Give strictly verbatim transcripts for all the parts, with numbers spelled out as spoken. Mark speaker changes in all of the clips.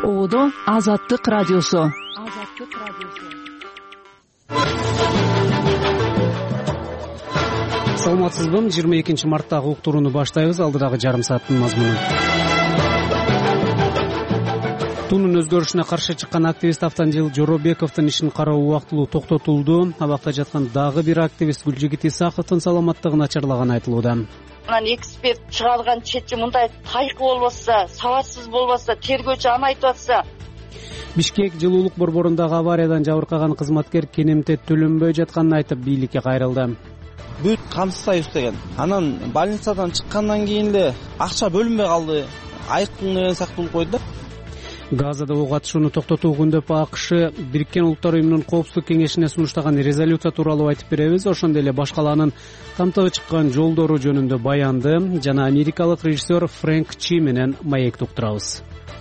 Speaker 1: Оодо Азаттык радиосу.
Speaker 2: Саламатсызбы? жыйырма экинчи марттагы уктурууну баштайбыз. Алдыдагы жарым сааттын мазмунун. Тунун өзгөрүшүнө каршы чыккан активист Автандил Жоробековдун ишин кароо убактылуу токтотулду. Абакта жаткан дагы бир активист Гүлжигит Исаховдун саламаттыгы начарлаганы айтылууда.
Speaker 3: Анан эксперт чыгарган четчи мындай тайкы болбосо, сабатсыз болбосо, тергөөчү аны айтып атса.
Speaker 2: Бишкек жылуулук борборундагы авариядан жабыркаган кызматкер кенемте төлөнбөй жатканын айтып бийликке кайрылды.
Speaker 4: Бүт камсыз союз деген. Анан больницадан чыккандан кийин эле акча бөлүнбөй калды. Айыктын деген сыяктуу болуп койду да.
Speaker 2: Газада ок атышууну токтотуу күндөп АКШ Бириккен Улуттар уюмунун коопсуздук кеңешине сунуштаган резолюция тууралуу айтып беребиз. Ошондой эле башкалаанын камтыгы чыккан жолдору жөнүндө баянды жана америкалык режиссер Фрэнк Чи менен маекти уктурабыз.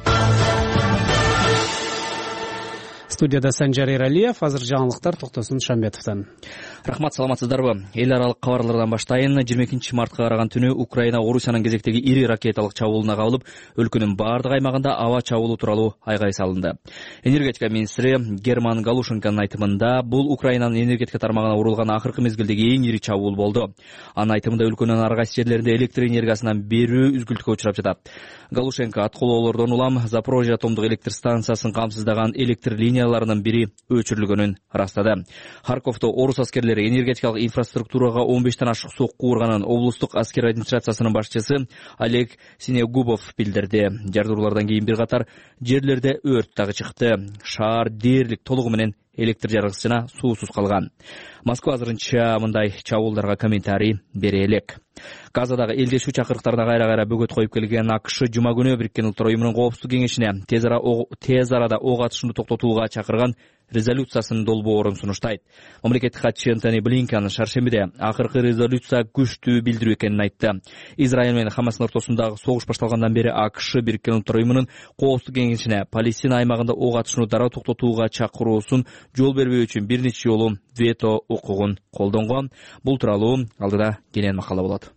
Speaker 2: Студияда Санжар Эралиев, азыр жаңылыктар Токтосун Шамбетовдон.
Speaker 5: Рахмат, саламатсыздарбы? Эл аралык кабарлардан баштайын. жыйырма экинчи мартка караган түнү Украина Орусиянын кезектеги ири ракеталык чабуулуна кабылып, өлкөнүн бардык аймагында аба чабуулу тууралуу айгай салынды. Энергетика министри Герман Галушенконун айтымында бул Украинанын энергетика тармагына урулган акыркы мезгилдеги эң ири чабуул болду. Анын айтымында өлкөнүн ар кайсы жерлеринде электр энергиясынан берүү үзгүлтүккө учурап жатат. Галушенко аткылоолордон улам Запорожье атомдук электр станциясын камсыздаган электр линияларынын бири өчүрүлгөнүн ырастады. Харьковдо орус аскерлери энергетикалык инфраструктурага он бештен ашык сокку урганын облустук аскер администрациясынын башчысы Олег Синегубов билдирди. Жардыруулардан кийин бир катар жерлерде өрт дагы чыкты. Шаар дээрлик толугу менен электр жарыгысы жана суусуз калган. Москва азырынча мындай чабуулдарга комментарий бере элек. Газадагы элдешүү чакырыктарына кайра-кайра бөгөт коюп келген АКШ жума күнү Бириккен Улуттар уюмунун коопсуздук кеңешине тез арада ок атышууну токтотууга чакырган резолюциясынын долбоорун сунуштайт. Мамлекеттик катчы Энтони Блинкен шаршембиде акыркы резолюция күчтүү билдирүү экенин айтты. Израиль менен Хамастын ортосундагы согуш башталгандан бери АКШ Бириккен Улуттар уюмунун коопсуздук кеңешине Палестина аймагында ок атышууну дароо токтотууга чакыруусун жол бербөө үчүн бир нече жолу вето укугун колдонгон. Бул тууралуу алдыда кенен макала болот.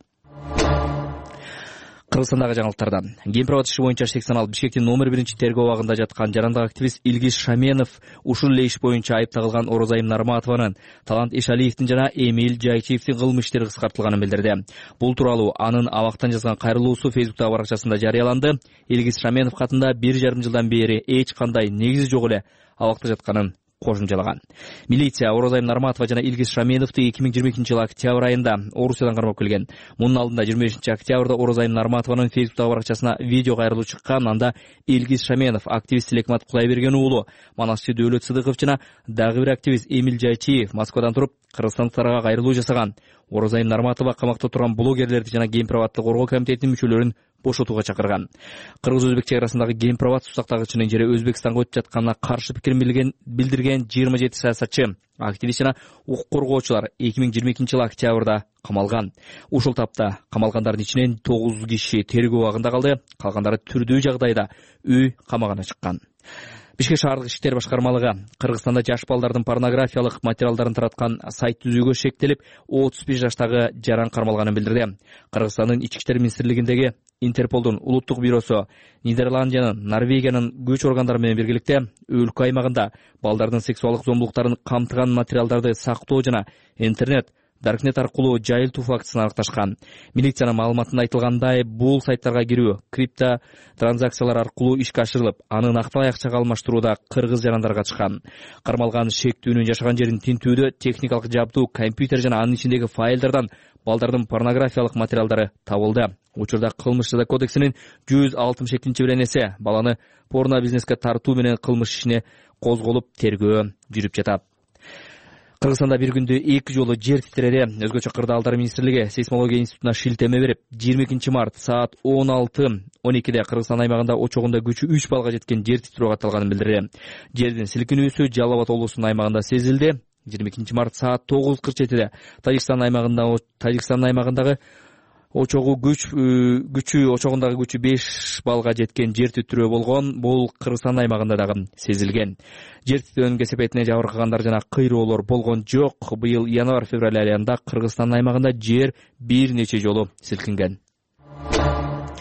Speaker 5: Кыргызстандагы жаңылыктардан. Гемпровод иши боюнча сексен алты Бишкектин номер биринчи тергөө абагында жаткан жарандык активист Илгиз Шаменов ушул эле иш боюнча айып тагылган Орозайым Нарматованын, Талант Эшалиевдин жана Эмиль Жайчиевдин кылмыш иштери кыскартылганын билдирди. Бул тууралуу анын абактан жазган кайрылуусу Фейсбуктагы баракчасында жарыяланды. Илгиз Шаменов катында бир жарым жылдан бери эч кандай негизи жок эле абакта жатканын кошумчалаган. Милиция Орозайым Нарматова жана Илгиз Шаменовду эки миң жыйырма экинчи жылы октябрь айында Орусиядан кармап келген. Мунун алдында жыйырма бешинчи октябрда Орозайым Нарматованын Фейсбуктагы баракчасына видео кайрылуу чыккан. Анда Илгиз Шаменов, активист Лекмат Кулайберген уулу, Манасчы Дөөлөт Сыдыков жана дагы бир активист Эмиль Жайчиев Москвадан туруп кыргызстандыктарга кайрылуу жасаган. Орозайым Нарматова камакта турган блогерлерди жана Гемпроводду коргоо комитетинин мүчөлөрүн бошотууга чакырган. Кыргыз-өзбек чек арасындагы Гемпровод сусактагычынын жери Өзбекстанга өтүп жатканына каршы пикирин билдирген жыйырма жети саясатчы, активист жана укук коргоочулар эки миң жыйырма экинчи жылы октябрда камалган. Ушул тапта камалгандардын ичинен тогуз киши тергөө абагында калды, калгандары түрдүү жагдайда үй камагына чыккан. Бишкек шаардык иштер башкармалыгы Кыргызстанда жаш балдардын порнографиялык материалдарын тараткан сайт түзүүгө шектелип, отуз беш жаштагы жаран кармалганын билдирди. Кыргызстандын ички иштер министрлигиндеги Интерполдун улуттук бюросу Нидерландиянын, Норвегиянын күч органдары менен биргеликте өлкө аймагында балдардын сексуалдык зомбулуктарын камтыган материалдарды сактоо жана интернет Даркнет аркылуу жайылтуу фактысын аныкташкан. Милициянын маалыматында айтылгандай, бул сайттарга кирүү крипто транзакциялар аркылуу ишке ашырылып, аны накталай акчага алмаштырууда кыргыз жарандар катышкан. Кармалган шектүүнүн жашаган жерин тинтүүдө техникалык жабдуу, компьютер жана анын ичиндеги файлдардан балдардын порнографиялык материалдары табылды. Учурда кылмыш жаза кодексинин жүз алтымыш экинчи беренеси баланы порно бизнеске тартуу менен кылмыш ишине козголуп, тергөө жүрүп жатат. Кыргызстанда бир күндө эки жолу жер титиреди. Өзгөчө Кырдаалдар министрлиги сейсмология институтуна шилтеме берип, жыйырма экинчи март саат он алты он экиде Кыргызстан аймагында очогунда күчү үч балга жеткен жер титирөө катталганын билдирди. Жердин силкинүүсү Жалал Абад облусунун аймагында сезилди. жыйырма экинчи март саат тогуз кырк жетиде Тажикстан аймагында Тажикстан аймагындагы очогу күч күчү очогундагы күчү беш балга жеткен жер титирөө болгон. Бул Кыргызстан аймагында дагы сезилген. Жер титирөөнүн кесепетине жабыркагандар жана кыйроолор болгон жок. Быйыл январь-февраль айында Кыргызстан аймагында жер бир нече жолу силкинген.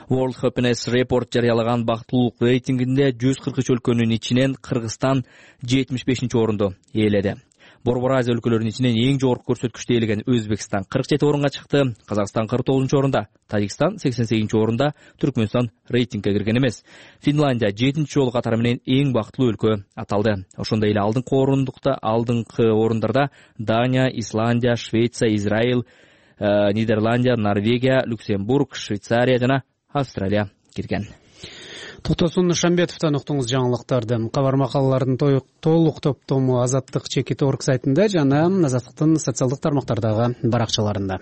Speaker 5: World Happiness Report жарыялаган бактылуулук рейтингинде жүз кырк үч өлкөнүн ичинен Кыргызстан жетимиш бешинчи орунду ээледи. Борбор Азия өлкөлөрүнүн ичинен эң жогорку көрсөткүчтү ээлеген Өзбекстан кырк жети орунга чыкты, Казакстан кырк тогузунчу орунда, Тажикстан сексен сегизинчи орунда, Түркмөнстан рейтингге кирген эмес. Финляндия жетинчи жолу катары менен эң бактылуу өлкө аталды. Ошондой эле алдыңкы орундукта, алдыңкы орундарда Дания, Исландия, Швеция, Израиль, Нидерландия, Норвегия, Люксембург, Швейцария жана Австралия кирген.
Speaker 2: Токтосун Шамбетовдон уктуңуз жаңылыктарды. Кабар макалалардын толук топтому Азаттык чекит орг сайтында жана Азаттыктын социалдык тармактардагы баракчаларында.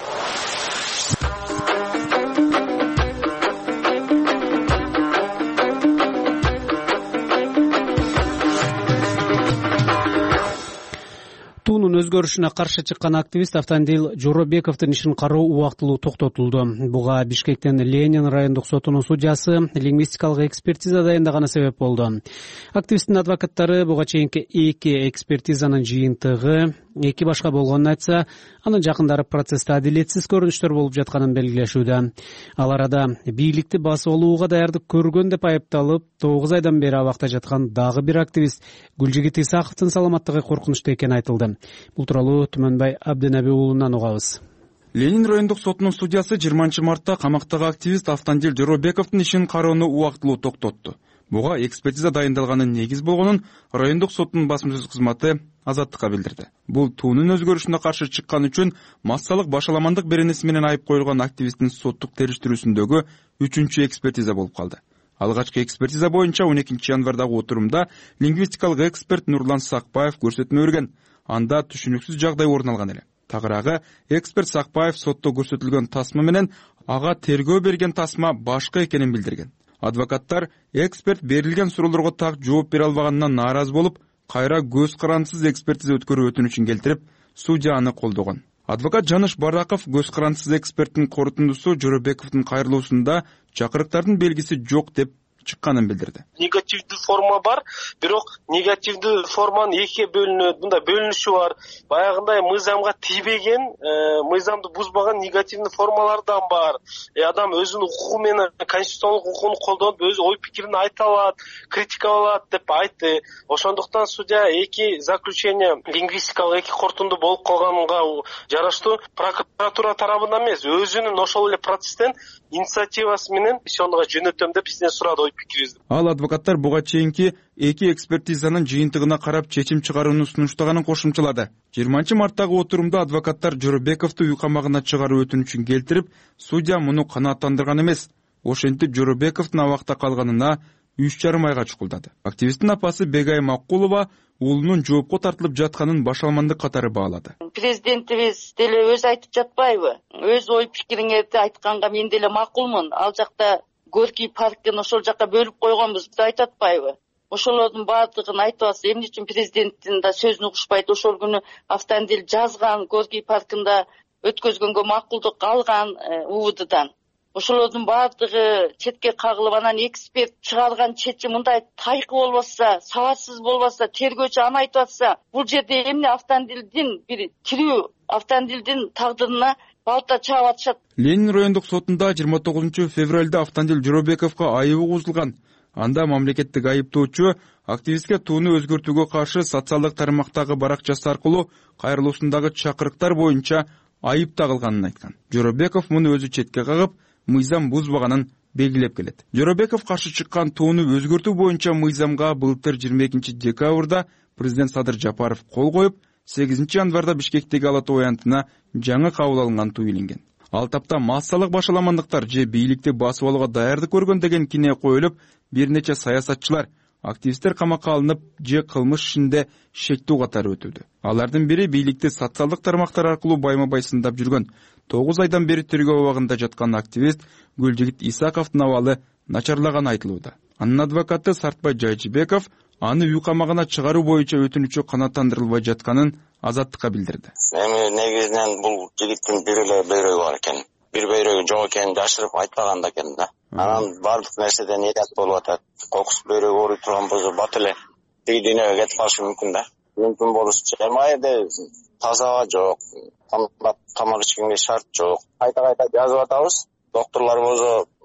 Speaker 2: Туунун өзгөрүшүнө каршы чыккан активист Автандил Жоробековдун ишин кароо убактылуу токтотулду. Буга Бишкектен Ленин райондук сотунун судьясы лингвистикалык экспертиза дайындаганы себеп болду. Активисттин адвокаттары буга чейинки эки экспертизанын жыйынтыгы эки башка болгонун айтса, анын жакындары процессте адилетсиз көрүнүштөр болуп жатканын белгилешүүдө. Ал арада бийликти басып алууга даярдык көргөн деп айыпталып, тогуз айдан бери абакта жаткан дагы бир активист Гүлжигит Исаковдун саламаттыгы коркунучта экени айтылды. Бул тууралуу Түмөнбай Абденаби уулунан угабыз.
Speaker 6: Ленин райондук сотунун судьясы жыйырманчы мартта камактагы активист Автандил Жоробековдун ишин кароону убактылуу токтотту. Буга экспертиза дайындалганын негиз болгонун райондук соттун басма сөз кызматы Азаттыкка билдирди. Бул туунун өзгөрүшүнө каршы чыккан үчүн массалык башаламандык беренеси менен айып коюлган активисттин соттук териштирүүсүндөгү үчүнчү экспертиза болуп калды. Алгачкы экспертиза боюнча он экинчи январдагы отурумда лингвистикалык эксперт Нурлан Сакпаев көрсөтмө берген. Анда түшүнүксүз жагдай орун алган эле. Тагыраагы эксперт Сакпаев сотто көрсөтүлгөн тасма менен ага тергөө берген тасма башка экенин билдирген. Адвокаттар эксперт берилген суроолорго так жооп бере албаганынан нааразы болуп, кайра көз карандысыз экспертиза өткөрүү өтүнүчүн келтирип, судья аны колдогон. Адвокат Жаныш Бараков көз карандысыз эксперттин корутундусу Жоробековдун кайрылуусунда чакырыктардын белгиси жок деп чыкканын билдирди.
Speaker 7: Негативдүү форма бар, бирок негативдүү форманын экиге бөлүнөт. Мында бөлүнүшү бар. Баягындай мыйзамга тийбеген, мыйзамды бузбаган негативдүү формалардан бар. Адам өзүнүн укугу менен конституциялык укугун колдонуп, өз ой пикирин айта алат, критика алат деп айтты. Ошондуктан судья эки заключение лингвистикалык эки корутунду болуп калганга жараштуу прокуратура тарабынан эмес, өзүнүн ошол эле процесстен инициативасы менен ишондуга жөнөтөм деп бизден сурады.
Speaker 6: Ал адвокаттар буга чейинки эки экспертизанын жыйынтыгына карап чечим чыгарууну сунуштаганын кошумчалады. жыйырманчы марттагы отурумда адвокаттар Жоробековду үй камагына чыгаруу өтүнүчүн келтирип, судья муну канааттандырган эмес. Ошентип Жоробековдун абакта калганына үч жарым айга чукулдады. Активисттин апасы Бегай Макулова уулунун жоопко тартылып жатканын башаламандык катары баалады.
Speaker 3: Президентибиз деле өзү айтып жатпайбы? Өз ой пикириңерди айтканга мен деле макулмун. Ал жакта Горький паркын ошол жака бөлүп койгонбуз деп айтып атпайбы? Ошолордун баардыгын айтып атса, эмне үчүн президенттин да сөзүн угушпайт? Ошол күнү Автандил жазган, Горький паркында өткөзгөнгө макулдук алган УВДдан. Ошолордун баардыгы четке кагылып, анан эксперт чыгарган чечим мындай тайкы болбосо, сабатсыз болбосо, тергөөчү аны айтып атса, бул жерде эмне Автандилдин бир тирүү Автандилдин тагдырына балта чаап атышат.
Speaker 6: Ленин райондук сотунда жыйырма тогузунчу февралда Автандил Жоробековго айыбы козулган. Анда мамлекеттик айыптоочу активистке тууну өзгөртүүгө каршы социалдык тармактагы баракчасы аркылуу кайрылуусундагы чакырыктар боюнча айып тагылганын айткан. Жоробеков муну өзү четке кагып, мыйзам бузбаганын белгилеп келет. Жоробеков каршы чыккан тууну өзгөртүү боюнча мыйзамга былтыр жыйырма экинчи декабрда президент Садыр Жапаров кол коюп, сегизинчи январда Бишкектеги Ала Тоо аянтына жаңы кабыл алынган туу иленген. Ал тапта массалык башаламандыктар же бийликти басып алууга даярдык көргөн деген кине коюлуп, бир нече саясатчылар, активисттер камакка алынып, же кылмыш ишинде шектүү катары өтүүдө. Алардын бири бийликти социалдык тармактар аркылуу байма-бай сындап жүргөн тогуз айдан бери тергөө абагында жаткан активист Гүлжигит Исаковдун абалы начарлаганы айтылууда. Анын адвокаты Сартбай Жайчыбеков аны үй камагына чыгаруу боюнча өтүнүчү канааттандырылбай жатканын Азаттыкка билдирди.
Speaker 8: Эми негизинен бул жигиттин бир эле бөйрөгү бар экен. Бир бөйрөгү жок экенин жашырып айтпаган да экен да. Анан бардык нерседен эдат болуп атат. Кокус бөйрөгү ооруй турган болсо бат эле тиги дүйнөгө кетип калышы мүмкүн да. Мүмкүн болушучу. Эми айда таза аба жок, тамак ичкенге шарт жок. Кайта-кайта жазып атабыз. Доктурлар болсо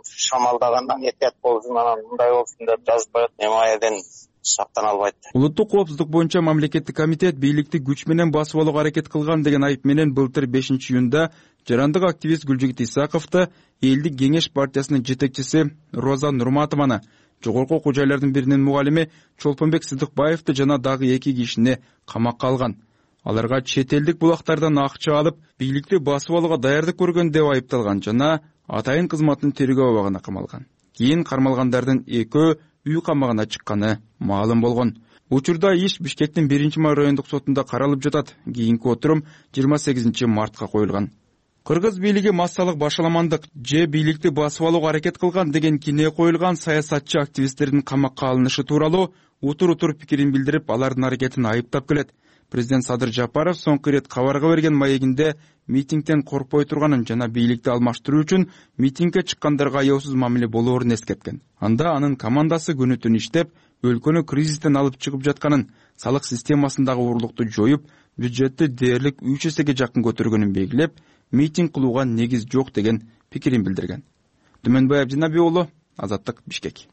Speaker 8: шамалдагандан этият болсун, анан мындай болсун деп жазып коет. Эми ал жерден сактана албайт.
Speaker 6: Улуттук коопсуздук боюнча мамлекеттик комитет бийликти күч менен басып алууга аракет кылган деген айып менен былтыр бешинчи июнда жарандык активист Гүлжигит Исаковду Элдик кеңеш партиясынын жетекчиси Роза Нурматованы, жогорку окуу жайлардын биринин мугалими Чолпонбек Сыдыкбаевди жана дагы эки кишини камакка алган. Аларга чет элдик булактардан акча алып, бийликти басып алууга даярдык көргөн деп айыпталган жана атайын кызматтын тергөө абагына камалган. Кийин кармалгандардын экөө үй камагына чыкканы маалым болгон. Учурда иш Бишкектин биринчи май райондук сотунда каралып жатат. Кийинки отурум жыйырма сегизинчи мартка коюлган. Кыргыз бийлиги массалык башаламандык же бийликти басып алууга аракет кылган деген кине коюлган саясатчы активисттердин камакка алынышы тууралуу утур-утур пикирин билдирип, алардын аракетин айыптап келет. Президент Садыр Жапаров соңку ирет кабарга берген маегинде митингден коркпой турганын жана бийликти алмаштыруу үчүн митингге чыккандарга аяосуз мамиле болоорун эскерткен. Анда анын командасы күнү-түн иштеп, өлкөнү кризистен алып чыгып жатканын, салык системасындагы урлукту жоюп, бюджетти дээрлик үч эсеге жакын көтөргөнүн белгилеп, митинг кылууга негиз жок деген пикирин билдирген. Түмөнбай Абдинаби уулу, Азаттык, Бишкек.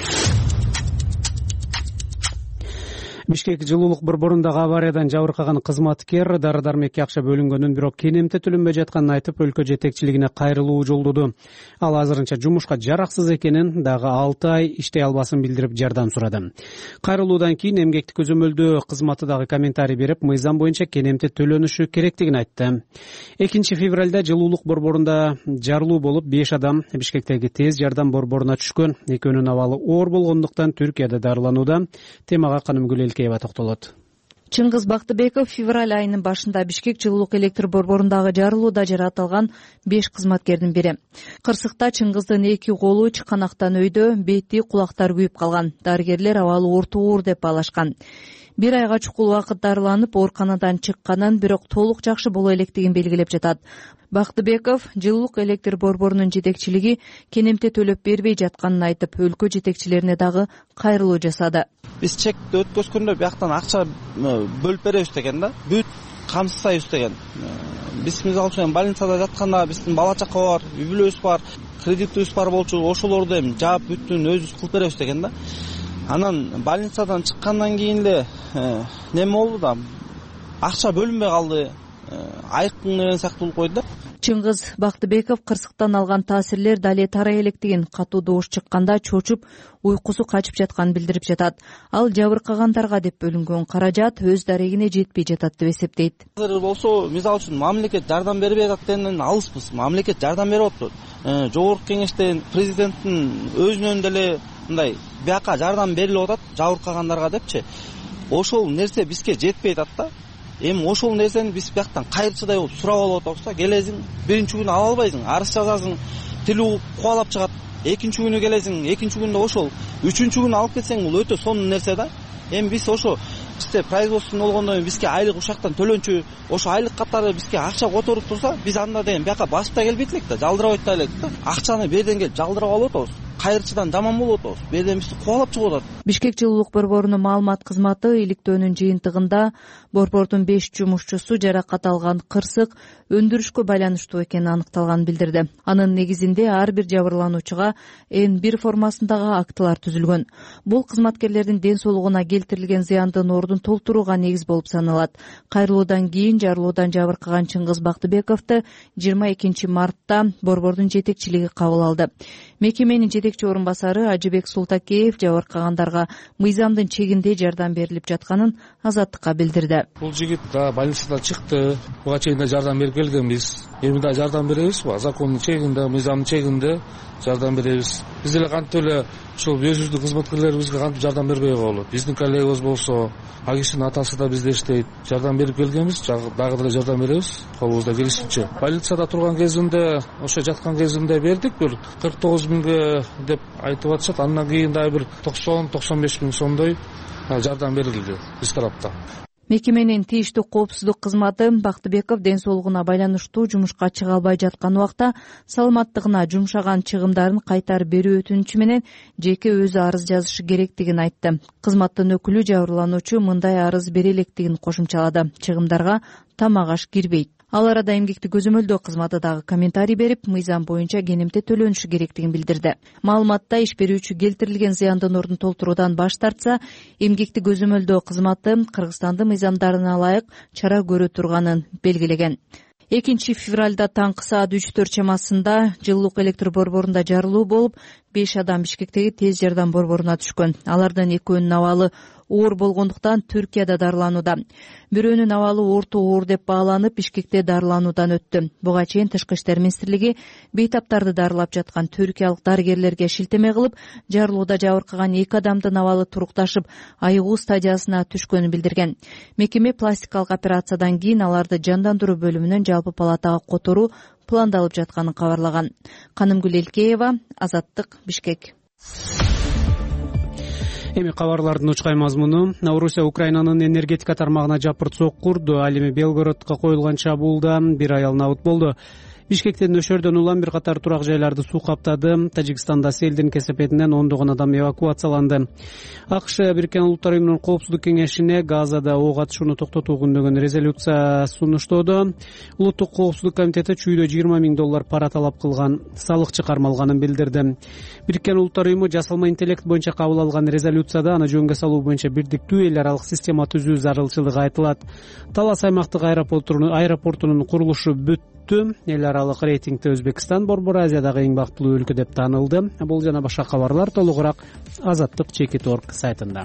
Speaker 2: Бишкек жылуулук борборундагы авариядан жабыркаган кызматкер дары-дармекке акча бөлүнгөнүн, бирок кенемте төлөнбөй жатканын айтып, өлкө жетекчилигине кайрылуу жолдоду. Ал азырынча жумушка жараксыз экенин, дагы алты ай иштей албасын билдирип жардам сурады. Кайрылуудан кийин эмгектик көзөмөлдөө кызматы дагы комментарий берип, мыйзам боюнча кенемте төлөнүшү керектигин айтты. экинчи февралда жылуулук борборунда жарылуу болуп, беш адам Бишкектеги тез жардам борборуна түшкөн. Экөөнүн абалы оор болгондуктан Түркияда дарыланууда. Темага Канымгүл токтолот.
Speaker 1: Чыңгыз Бактыбеков февраль айынын башында Бишкек жылуулук электр борборундагы жарылууда жаратылган беш кызматкердин бири. Кырсыкта Чыңгыздын эки колу чыканактан өйдө, бети, кулактары күйүп калган. Дарыгерлер абалы орто оор деп баалашкан. Бир айга чукул убакыт дарыланып, ооруканадан чыкканын, бирок толук жакшы боло электигин белгилеп жатат. Бактыбеков жылуулук электр борборунун жетекчилиги кенемте төлөп бербей жатканын айтып, өлкө жетекчилерине дагы кайрылуу жасады.
Speaker 4: Биз чекти өткөзгөндө бияктан акча бөлүп беребиз деген да, бүт камсызсайбыз деген. Биз мисалы үчүн больницада жатканда биздин бала чака бар, үй бүлөбүз бар, кредитибиз бар болчу, ошолорду эми жаап бүттүн өзүбүз кылып беребиз деген да. Анан больницадан чыккандан кийин эле неме болду да, акча бөлүнбөй калды, айыктын деген сыяктуу болуп койду да.
Speaker 1: Чыңгыз Бактыбеков кырсыктан алган таасирлер дале тарай электигин, катуу добуш чыкканда чочуп, уйкусу качып жатканын билдирип жатат. Ал жабыркагандарга деп бөлүнгөн каражат өз дарегине жетпей жатат деп эсептейт.
Speaker 4: Азыр болсо, мисалы үчүн мамлекет жардам бербей жатканынан алыспыз. Мамлекет жардам берип атат. Жогорку кеңештен президенттин өзүнөн деле мындай бияка жардам берилип атат жабыркагандарга депчи. Ошол нерсе бизге жетпей атат да. Эми ошол нерсени биз бияктан кайрчыдай болуп сурап алып атабыз да. Келесиң, биринчи күнү ала албайсың, арыз жазасың, тили кубалап чыгат. Экинчи күнү келесиң, экинчи күндө ошол. Үчүнчү күнү алып кетсең, бул өтө сонун нерсе да. Эми биз ошо бизде производствону болгондон бизге айлык ушактан төлөнчү, ошо айлык катары бизге акча которуп турса, биз анда деген бияка басып да келбейт элек да, жалдырабайт да элек да. Акчаны берден келип жалдырап алып атабыз. Кайрчыдан жаман болуп атабыз. Берден бизди кубалап чыгып атат.
Speaker 1: Бишкек жылуулук борборунун маалымат кызматы иликтөөнүн жыйынтыгында борбордун беш жумушчусу жаракат алган, кырсык өндүрүшкө байланыштуу экени аныкталганын билдирди. Анын негизинде ар бир жабырлануучуга эн бир формасындагы актылар түзүлгөн. Бул кызматкерлердин ден соолугуна келтирилген зыяндын ордун толтурууга негиз болуп саналат. Кайрылуудан кийин жарылуудан жабыркаган Чыңгыз Бактыбековду жыйырма экинчи мартта борбордун жетекчилиги кабыл алды. Мекеменин жетекчи орун басары Ажыбек Султакеев жабыркагандарга мыйзамдын чегинде жардам берилип жатканын Азаттыкка билдирди.
Speaker 9: Бул жигит да больницадан чыкты, буга чейин да жардам берип келгенбиз. Эми да жардам беребиз, закондун чегинде, мыйзамдын чегинде жардам беребиз. Биз эле кантип эле ушул өзүбүздүн кызматкерлерибизге кантип жардам бербей болот. Биздин коллегабыз болсо, ал кишинин атасы да бизде иштейт. Жардам берип келгенбиз, дагы деле жардам беребиз, колубузда келишинче. Больницада турган кезинде, ошо жаткан кезинде бердик, бир кырк тогуз миңге деп айтып атышат. Андан кийин дагы бир токсон токсон беш миң сомдой жардам берилди биз тарапта.
Speaker 1: Мекеменин тийиштүү коопсуздук кызматы Бактыбеков ден соолугуна байланыштуу жумушка чыга албай жаткан убакта саламаттыгына жумшаган чыгымдарын кайтарып берүү өтүнүчү менен жеке өзү арыз жазышы керектигин айтты. Кызматтын өкүлү жабырлануучу мындай арыз бере электигин кошумчалады. Чыгымдарга тамак аш кирбейт. Ал арада эмгекти көзөмөлдөө кызматы дагы комментарий берип, мыйзам боюнча кенемте төлөнүшү керектигин билдирди. Маалыматта иш берүүчү келтирилген зыяндын ордун толтуруудан баш тартса, эмгекти көзөмөлдөө кызматы Кыргызстандын мыйзамдарына ылайык чара көрө турганын белгилеген. экинчи февралда таңкы саат үч төрт чамасында жылуулук электр борборунда жарылуу болуп, беш адам Бишкектеги тез жардам борборуна түшкөн. Алардын экөөнүн абалы оор болгондуктан Түркияда дарыланууда. Бирөөнүн абалы орто оор деп бааланып, Бишкекте дарылануудан өттү. Буга чейин Тышкы иштер министрлиги бейтаптарды дарылап жаткан түркиялык дарыгерлерге шилтеме кылып, жарылууда жабыркаган эки адамдын абалы турукташып, айыгуу стадиясына түшкөнүн билдирген. Мекеме пластикалык операциядан кийин аларды жандандыруу бөлүмүнөн жалпы палатага которуу пландалып жатканын кабарлаган. Канымгүл Элкеева, Азаттык, Бишкек.
Speaker 2: Эми кабарлардын учкай мазмуну. Орусия Украинанын энергетика тармагына жапырт сокку курду. Ал эми Белгородко коюлган чабуулда бир аял набыт болду. Бишкектен нөшөрдөн улам бир катар турак жайларды суу каптады. Тажикстанда селдин кесепетинен ондогон адам эвакуацияланды. АКШ Бириккен Улуттар уюмунун коопсуздук кеңешине Газада ок атышууну токтотуу күндөгөн резолюция сунуштоодо. Улуттук коопсуздук комитети чүйдө жыйырма миң доллар пара талап кылган салыкчы кармалганын билдирди. Бириккен Улуттар уюму жасалма интеллект боюнча кабыл алган резолюцияда аны жөнгө салуу боюнча бирдиктүү эл аралык система түзүү зарылчылыгы айтылат. Талас аймактык аэропортунун курулушу бүт. Эл аралык рейтингде Өзбекстан Борбор Азиядагы эң бактылуу өлкө деп таанылды. Бул жана башка кабарлар толугураак Азаттык чекит точка орг сайтында.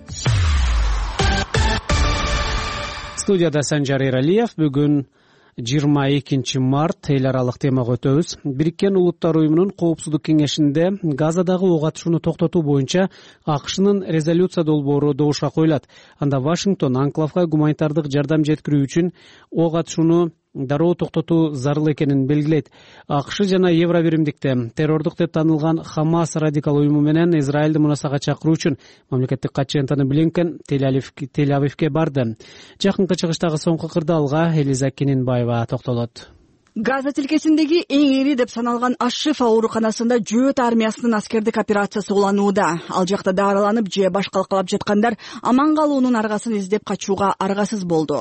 Speaker 2: Студияда Санжар Эралиев. Бүгүн жыйырма экинчи март эл аралык темага өтөбүз. Бириккен Улуттар уюмунун коопсуздук кеңешинде Газадагы ок атышууну токтотуу боюнча АКШнын резолюция долбоору добушка коюлат. Анда Вашингтон анклавга гуманитардык жардам жеткирүү үчүн ок атышууну дароо токтотуу зарыл экенин белгилейт. АКШ жана Евробиримдикте террордук деп танылган Хамас радикал уюму менен Израилди мунасага чакыруу үчүн мамлекеттик катчы Энтони Блинкен Тель-Авивге барды. Жакынкы чыгыштагы соңку кырдаалга Элиза Кененбаева токтолот.
Speaker 10: Газа тилкесиндеги эң ири деп саналган Аш-Шифа ооруканасында жөөт армиясынын аскердик операциясы уланууда. Ал жакта дарыланып же баш калкалап жаткандар аман калуунун аргасын издеп качууга аргасыз болду.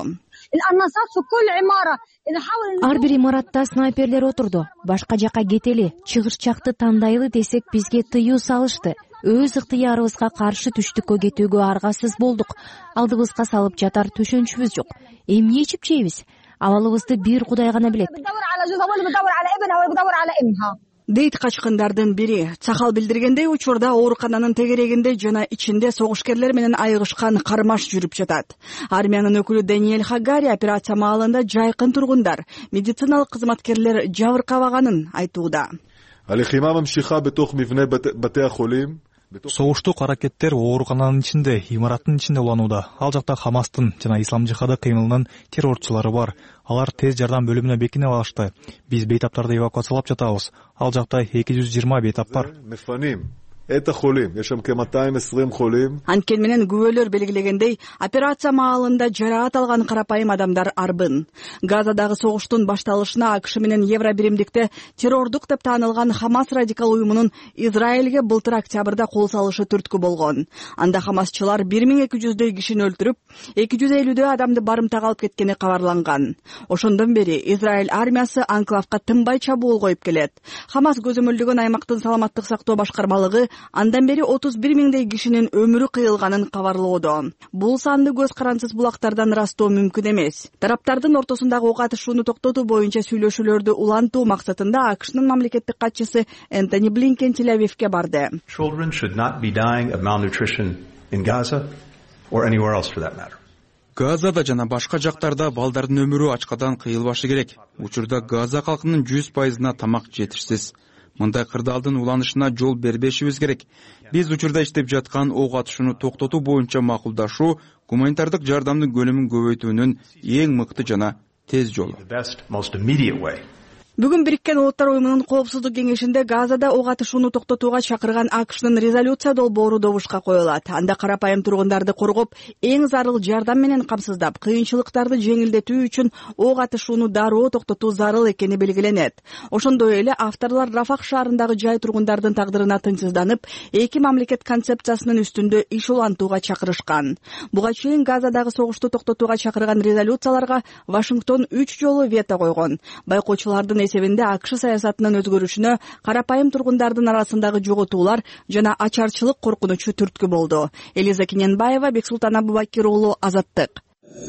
Speaker 11: Ар бир имаратта снайперлер отурду. Башка жака кетели, чыгышчакты тандайлы десек бизге тыюу салышты. Өз ыктыярыбызга каршы түштүккө кетүүгө аргасыз болдук. Алдыбызга салып жатар төшөнчүбүз жок. Эмне ичип жейбиз? Абалыбызды бир Кудай гана билет.
Speaker 10: Дейт качкындардын бири. Цахал билдиргендей, учурда оорукананын тегерегинде жана ичинде согушкерлер менен айыгышкан кармаш жүрүп жатат. Армиянын өкүлү Даниэль Хагари операция маалында жайкын тургундар, медициналык кызматкерлер жабыркабаганын айтууда.
Speaker 12: Согуштук аракеттер оорукананын ичинде, имараттын ичинде уланууда. Ал жакта Хамастын жана Ислам жихады кыймылынын террорчулары бар. Алар тез жардам бөлүмүнө бекинип алышты. Биз бейтаптарды эвакуациялап жатабыз. Ал жакта эки жүз жыйырма бейтап бар.
Speaker 10: Анткени менен күбөлөр белгилегендей, операция маалында жараат алган карапайым адамдар арбын. Газадагы согуштун башталышына АКШ менен Евробиримдикте террордук деп таанылган Хамас радикал уюмунун Израилге былтыр октябрда кол салышы түрткү болгон. Анда хамасчылар бир миң эки жүздөй кишини өлтүрүп, эки жүз элүүдөй адамды барымтага алып кеткени кабарланган. Ошондон бери Израиль армиясы анклавга тынбай чабуул коюп келет. Хамас көзөмөлдөгөн аймактын саламаттык сактоо башкармалыгы андан бери отуз бир миңдей кишинин өмүрү кыйылганын кабарлоодо. Бул санды көз карансыз булактардан ырастоо мүмкүн эмес. Тараптардын ортосундагы ок атышууну токтотуу боюнча сүйлөшүүлөрдү улантуу максатында АКШнын мамлекеттик катчысы Энтони Блинкен Тель-Авивге барды.
Speaker 13: Children should not be dying of malnutrition in Gaza or anywhere else for that matter.
Speaker 6: Газада жана башка жактарда балдардын өмүрү ачкадан кыйылбашы керек. Учурда Газа калкынын жүз пайызына тамак жетишсиз. Мындай кырдаалдын уланышына жол бербешибиз керек. Биз учурда иштеп жаткан ок атышууну токтотуу боюнча макулдашуу гуманитардык жардамдын көлөмүн көбөйтүүнүн эң мыкты жана тез жолу.
Speaker 10: Бүгүн Бириккен Улуттар уюмунун Коопсуздук кеңешинде Газада ок атышууну токтотууга чакырган АКШнын резолюция долбоору добушка коюлат. Анда карапайым тургундарды коргоп, эң зарыл жардам менен камсыздап, кыйынчылыктарды жеңилдетүү үчүн ок атышууну дароо токтотуу зарыл экени белгиленет. Ошондой эле авторлор Рафах шаарындагы жай тургундардын тагдырына тынчсызданып, эки мамлекет концепциясынын үстүндө иш улантууга чакырышкан. Буга чейин Газадагы согушту токтотууга чакырган резолюцияларга Вашингтон үч жолу вето койгон. Байкоочулардын эсебинде АКШ саясатынын өзгөрүшүнө карапайым тургундардын арасындагы жоготуулар жана ачарчылык коркунучу түрткү болду. Элиза Киненбаева, Бексултан Абубакир уулу, Азаттык.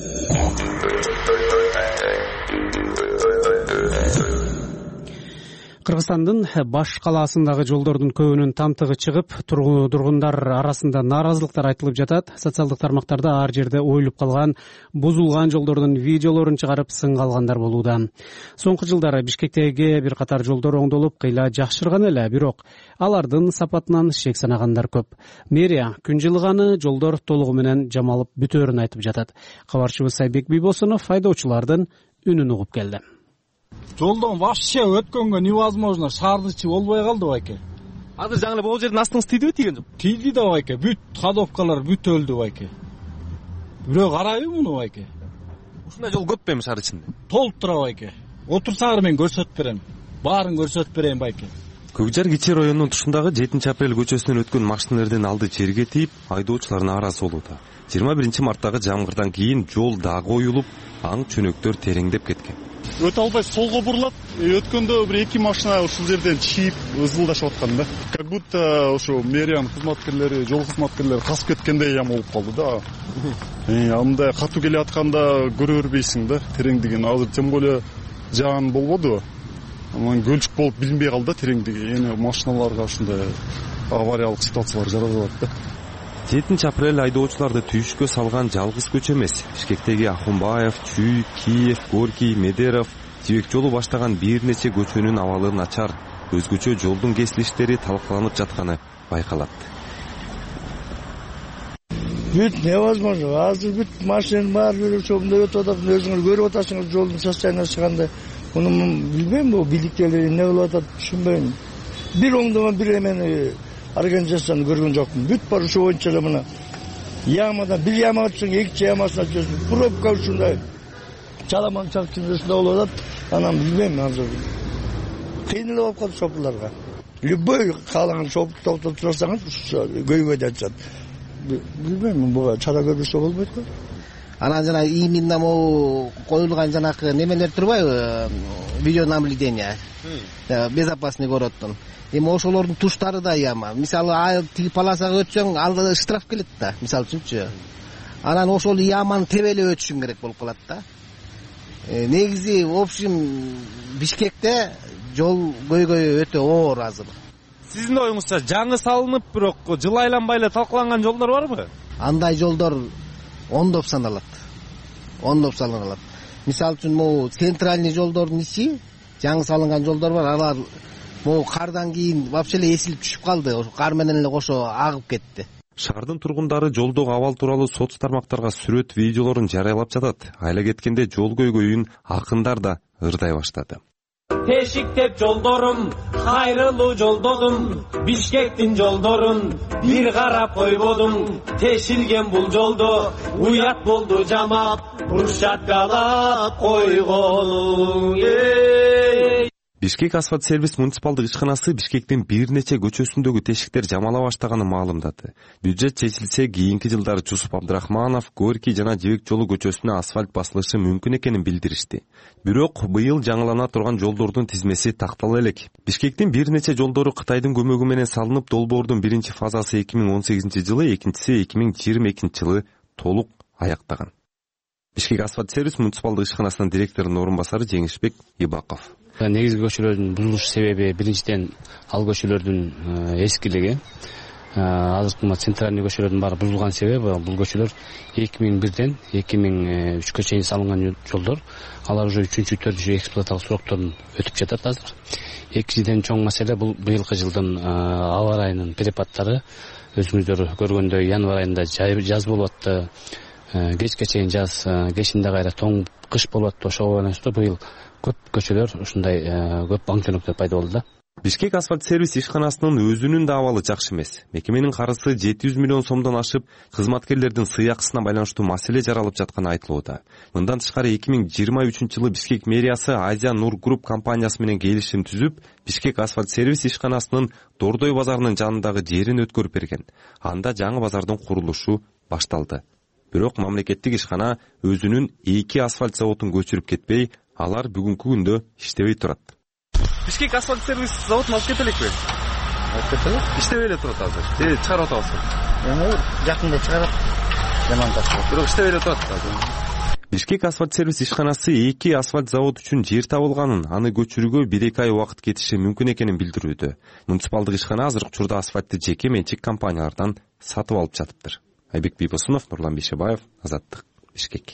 Speaker 2: Кыргызстандын баш калаасындагы жолдордун көбүнүн тамтыгы чыгып, тургундар арасында нааразылыктар айтылып жатат. Социалдык тармактарда ар жерде оюлуп калган, бузулган жолдордун видеолорун чыгарып сынга алгандар болууда. Соңку жылдары Бишкектеги бир катар жолдор оңдолуп, кыйла жакшырган эле, бирок алардын сапатынан шек санагандар көп. Мэрия күн жылыганы жолдор толугу менен жамалып бүтөөрүн айтып жатат. Кабарчыбыз Сайбек Бийбосунов айдоочулардын үнүн угуп келди.
Speaker 14: Жолдон вообще өткөнгө невозможно, шаардын ичи болбой калды байке.
Speaker 15: Азыр жаңы эле бул жердин астыңыз тийдиби, тийген жок?
Speaker 14: Тийди да байке, бүт ходовкалар бүт өлдү байке. Бирөө карайбы муну байке?
Speaker 15: Ушундай жол көп эми шаар ичинде?
Speaker 14: Толуп тура байке. Отурсаңар мен көрсөтүп берем. Баарын көрсөтүп берейин байке.
Speaker 15: Көкжар Кичи районунун тушундагы жетинчи апрель көчөсүнөн өткөн машиналардын алды жерге тийип, айдоочулар нааразы болууда. жыйырма биринчи марттагы жамгырдан кийин жол дагы оюлуп, аң чөнөктөр тереңдеп кеткен.
Speaker 16: Өтө албай солго бурулат. Өткөндө бир эки машина ушул жерден чийип ызылдашып аткан да. Как будто ошо мэриянын кызматкерлери, жол кызматкерлери касып кеткендей ям болуп калды да. Э, андай катуу келе атканда көрө бербейсиң да, тереңдигин. Азыр тем более жаан болбоду. Анан көлчүк болуп билинбей калды да тереңдиги. Эми машиналарга ушундай авариялык ситуациялар жаралат да.
Speaker 15: жетинчи апрель айдоочуларды түйүшкө салган жалгыз көчө эмес. Бишкектеги Ахунбаев, Чүй, Киев, Горький, Медеров, Жибек жолу баштаган бир нече көчөнүн абалы начар, өзгөчө жолдун кесилиштери талкаланып жатканы байкалат.
Speaker 17: Бүт невозможно. Азыр бүт машина бар, бир чогунда өтүп атат, өзүңүз көрүп атасыңыз жолдун состояниясы кандай. Муну билбейм, бу бийликтер эмне кылып атат, түшүнбөйм. Бир оңдомон бир эмени организацияны көргөн жокмун. Бүт бар ошо боюнча эле мына ямада бир яма өтсөң экинчи ямасына өтөсүң. Пробка ушундай чаламан чакчындысында болуп атат. Анан билбейм азыр. Кыйын эле болуп калды шопурларга. Любой каалаган шоп токтотуп турсаңыз көйгөй дечат. Билбейм, буга чара көрүшө болбойт го.
Speaker 18: Анан жана именно могу коюлган жанакы немелер турбайбы? Видеонаблюдение. Безопасный городдун. Эми ошолордун туштары да яма. Мисалы, тиги полосага өтсөң, алда штраф келет да, мисалы үчүнчү. Анан ошол яманы тебелеп өтүшүң керек болуп калат да. Негизи, в общем, Бишкекте жол көйгөйү өтө оор азыр.
Speaker 15: Сиздин оюңузча жаңы салынып, бирок жыл айланбай эле талкаланган жолдор барбы?
Speaker 18: Андай жолдор ондоп саналат. Ондоп саналат. Мисалы үчүн, могу центральный жолдордун ичи, жаңы салынган жолдор бар, алар могу кардан кийин вообще эле эсилип түшүп калды. Ошо кар менен эле кошо агып кетти.
Speaker 15: Шаардын тургундары жолдогу абал тууралуу соц тармактарга сүрөт, видеолорун жарыялап жатат. Айла кеткенде жол көйгөйүн акындар да ырдай баштады.
Speaker 19: Тешиктеп жолдорум, кайрылуу жолдодум, Бишкектин жолдорун бир карап койбодум. Тешилген бул жолдо уят болду жамап, брусчаткалап койгонуң.
Speaker 15: Бишкек асфальт сервис муниципалдык ишканасы Бишкектин бир нече көчөсүндөгү тешиктер жамала баштаганын маалымдады. Бюджет чечилсе, кийинки жылдары Жусуп Абдрахманов, Горький жана Жибек жолу көчөсүнө асфальт басылышы мүмкүн экенин билдиришти. Бирок быйыл жаңылана турган жолдордун тизмеси тактала элек. Бишкектин бир нече жолдору Кытайдын көмөгү менен салынып, долбоордун биринчи фазасы эки миң он сегизинчи жылы, экинчиси эки миң жыйырма экинчи жылы толук аяктаган. Бишкек асфальт сервис муниципалдык ишканасынын директорунун орун басары Жеңишбек Ибаков.
Speaker 20: Негизги көчөлөрдүн бузулуш себеби биринчиден ал көчөлөрдүн эскилиги. Азыркы центральный көчөлөрдүн баары бузулган себеби бул көчөлөр эки миң бирден эки миң үчкө чейин салынган жолдор. Алар уже үчүнчү, төртүнчү эксплуатациялык срокторун өтүп жатат азыр. Экинчиден чоң маселе бул быйылкы жылдын аба ырайынын перепадтары. Өзүңүздөр көргөндөй январь айында жаз болуп атты. кечке чейин жаз, кечинде кайра тоң кыш болуп атты. Ошого байланыштуу быйыл көп көчөлөр ушундай көп банкчылыктар пайда болду да.
Speaker 15: Бишкек асфальт сервис ишканасынын өзүнүн да абалы жакшы эмес. Мекеменин карызы жети жүз миллион сомдон ашып, кызматкерлердин сыйакысына байланыштуу маселе жаралып жатканы айтылууда. Мындан тышкары эки миң жыйырма үчүнчү жылы Бишкек мэриясы Азия Нур Групп компаниясы менен келишим түзүп, Бишкек асфальт сервис ишканасынын Дордой базарынын жанындагы жерин өткөрүп берген. Анда жаңы базардын курулушу башталды. Бирок мамлекеттик ишкана өзүнүн эки асфальт заводун көчүрүп кетпей, алар бүгүнкү күндө иштебей турат. Бишкек асфальт сервис заводун алып кетеликпи? Алып кетели? Иштебей эле турат азыр. Же чыгарып атабызбы? Эми жакында чыгарат. Жаман тапты. Бирок иштебей эле турат азыр. Бишкек асфальт сервис ишканасы эки асфальт завод үчүн жер табылганын, аны көчүрүүгө бир-эки ай убакыт кетиши мүмкүн экенин билдирүүдө. Муниципалдык ишкана азыркы учурда асфальтты жеке менчик компаниялардан сатып алып жатыптыр. Айбек Бийбосунов, Нурлан Бейшебаев, Азаттык, Бишкек.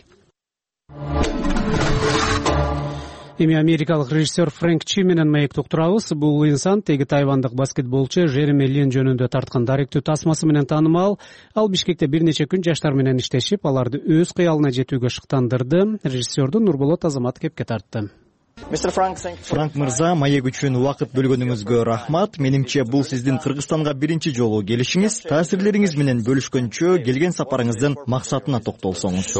Speaker 2: Эми америкалык режиссер Фрэнк Чи менен маек токтурабыз. Бул инсан теги тайвандык баскетболчу Жереми Лин жөнүндө тарткан даректүү тасмасы менен таанымал. Ал Бишкекте бир нече күн жаштар менен иштешип, аларды өз кыялына жетүүгө шыктандырды. Режиссерду Нурболот Азамат кепке тартты.
Speaker 21: Франк мырза, маек үчүн убакыт бөлгөнүңүзгө рахмат. Менимче бул сиздин Кыргызстанга биринчи жолу келишиңиз. Таасирлериңиз менен бөлүшкөнчө келген сапарыңыздын максатына токтолсоңуз.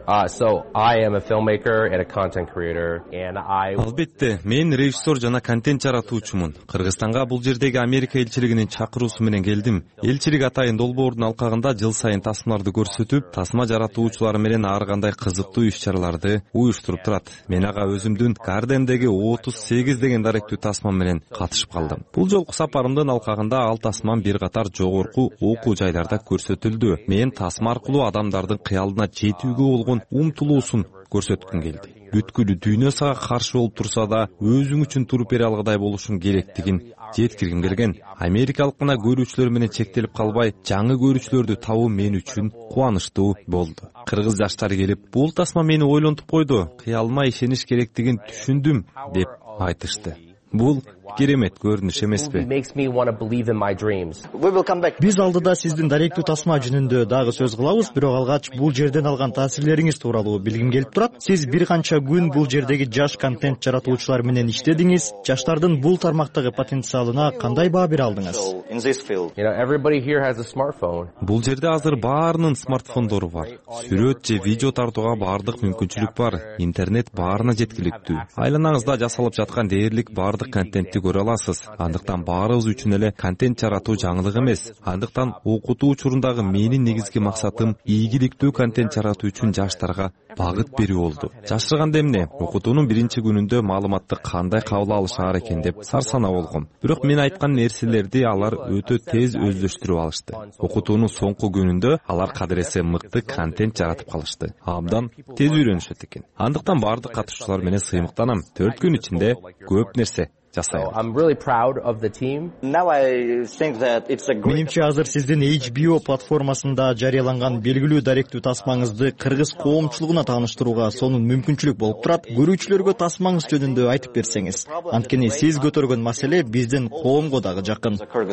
Speaker 15: Албетте, мен режиссер жана контент жаратуучумун. Кыргызстанга бул жердеги Америка элчилигинин чакыруусу менен келдим. Элчилик Атайын долбоордун алкагында жыл сайын тасмаларды көрсөтүп, тасма жаратуучулары менен ар кандай кызыктуу иш-чараларды уюштуруп турат. Мен ага өзүмдүн Гардендеги отуз сегиз деген даректүү тасма менен катышып калдым. Бул жолку сапарымдын алкагында ал тасмам бир катар жогорку окуу жайларда көрсөтүлдү. Мен тасма аркылуу адамдардын кыялына жетүүгө болгон умтулуусун көрсөткүм келди. Бүткүлү дүйнө сага каршы болуп турса да, өзүң үчүн туруп бере алгыдай болушуң керектигин жеткиргим келген. Америкалык гана көрүүчүлөр менен чектелип калбай, жаңы көрүүчүлөрдү табуу мен үчүн кубанычтуу болду. Кыргыз жаштары келип, бул тасма мени ойлонтуп койду, кыялыма ишениш керектигин түшүндүм деп айтышты. Бул керемет көрүнүш эмеспи?
Speaker 21: Биз алдыда сиздин даректүү тасма жөнүндө дагы сөз кылабыз, бирок алгач бул жерден алган таасирлериңиз тууралуу билгим келип турат. Сиз бир канча күн бул жердеги жаш контент жаратуучулар менен иштедиңиз. Жаштардын бул тармактагы потенциалына кандай баа бере алдыңыз?
Speaker 15: Бул жерде азыр баарынын смартфондору бар. Сүрөт же видео тартууга баардык мүмкүнчүлүк бар. Интернет баарына жеткиликтүү. Айланаңызда жасалып жаткан дээрлик баардык контентти көрө аласыз. Андыктан баарыбыз үчүн эле контент жаратуу жаңылык эмес. Андыктан окутуу учурундагы менин негизги максатым ийгиликтүү контент жаратуу үчүн жаштарга багыт берүү болду. Жашырганда эмне? Окутуунун биринчи күнүндө маалыматты кандай кабыл алышаар экен деп сарсанаа болгом. Бирок мен айткан нерселерди алар өтө тез өздөштүрүп алышты. Окутуунун соңку күнүндө алар кадыресе мыкты контент жаратып калышты. Абдан тез үйрөнүшөт экен. Андыктан баардык катышуучулар менен сыймыктанам. төрт күн ичинде көп нерсе
Speaker 21: Менимче азыр сиздин эйч би о платформасында жарыяланган белгилүү даректүү тасмаңызды кыргыз коомчулугуна тааныштырууга сонун мүмкүнчүлүк болуп турат. Көрүүчүлөргө тасмаңыз жөнүндө айтып берсеңиз. Анткени сиз көтөргөн маселе биздин коомго дагы жакын.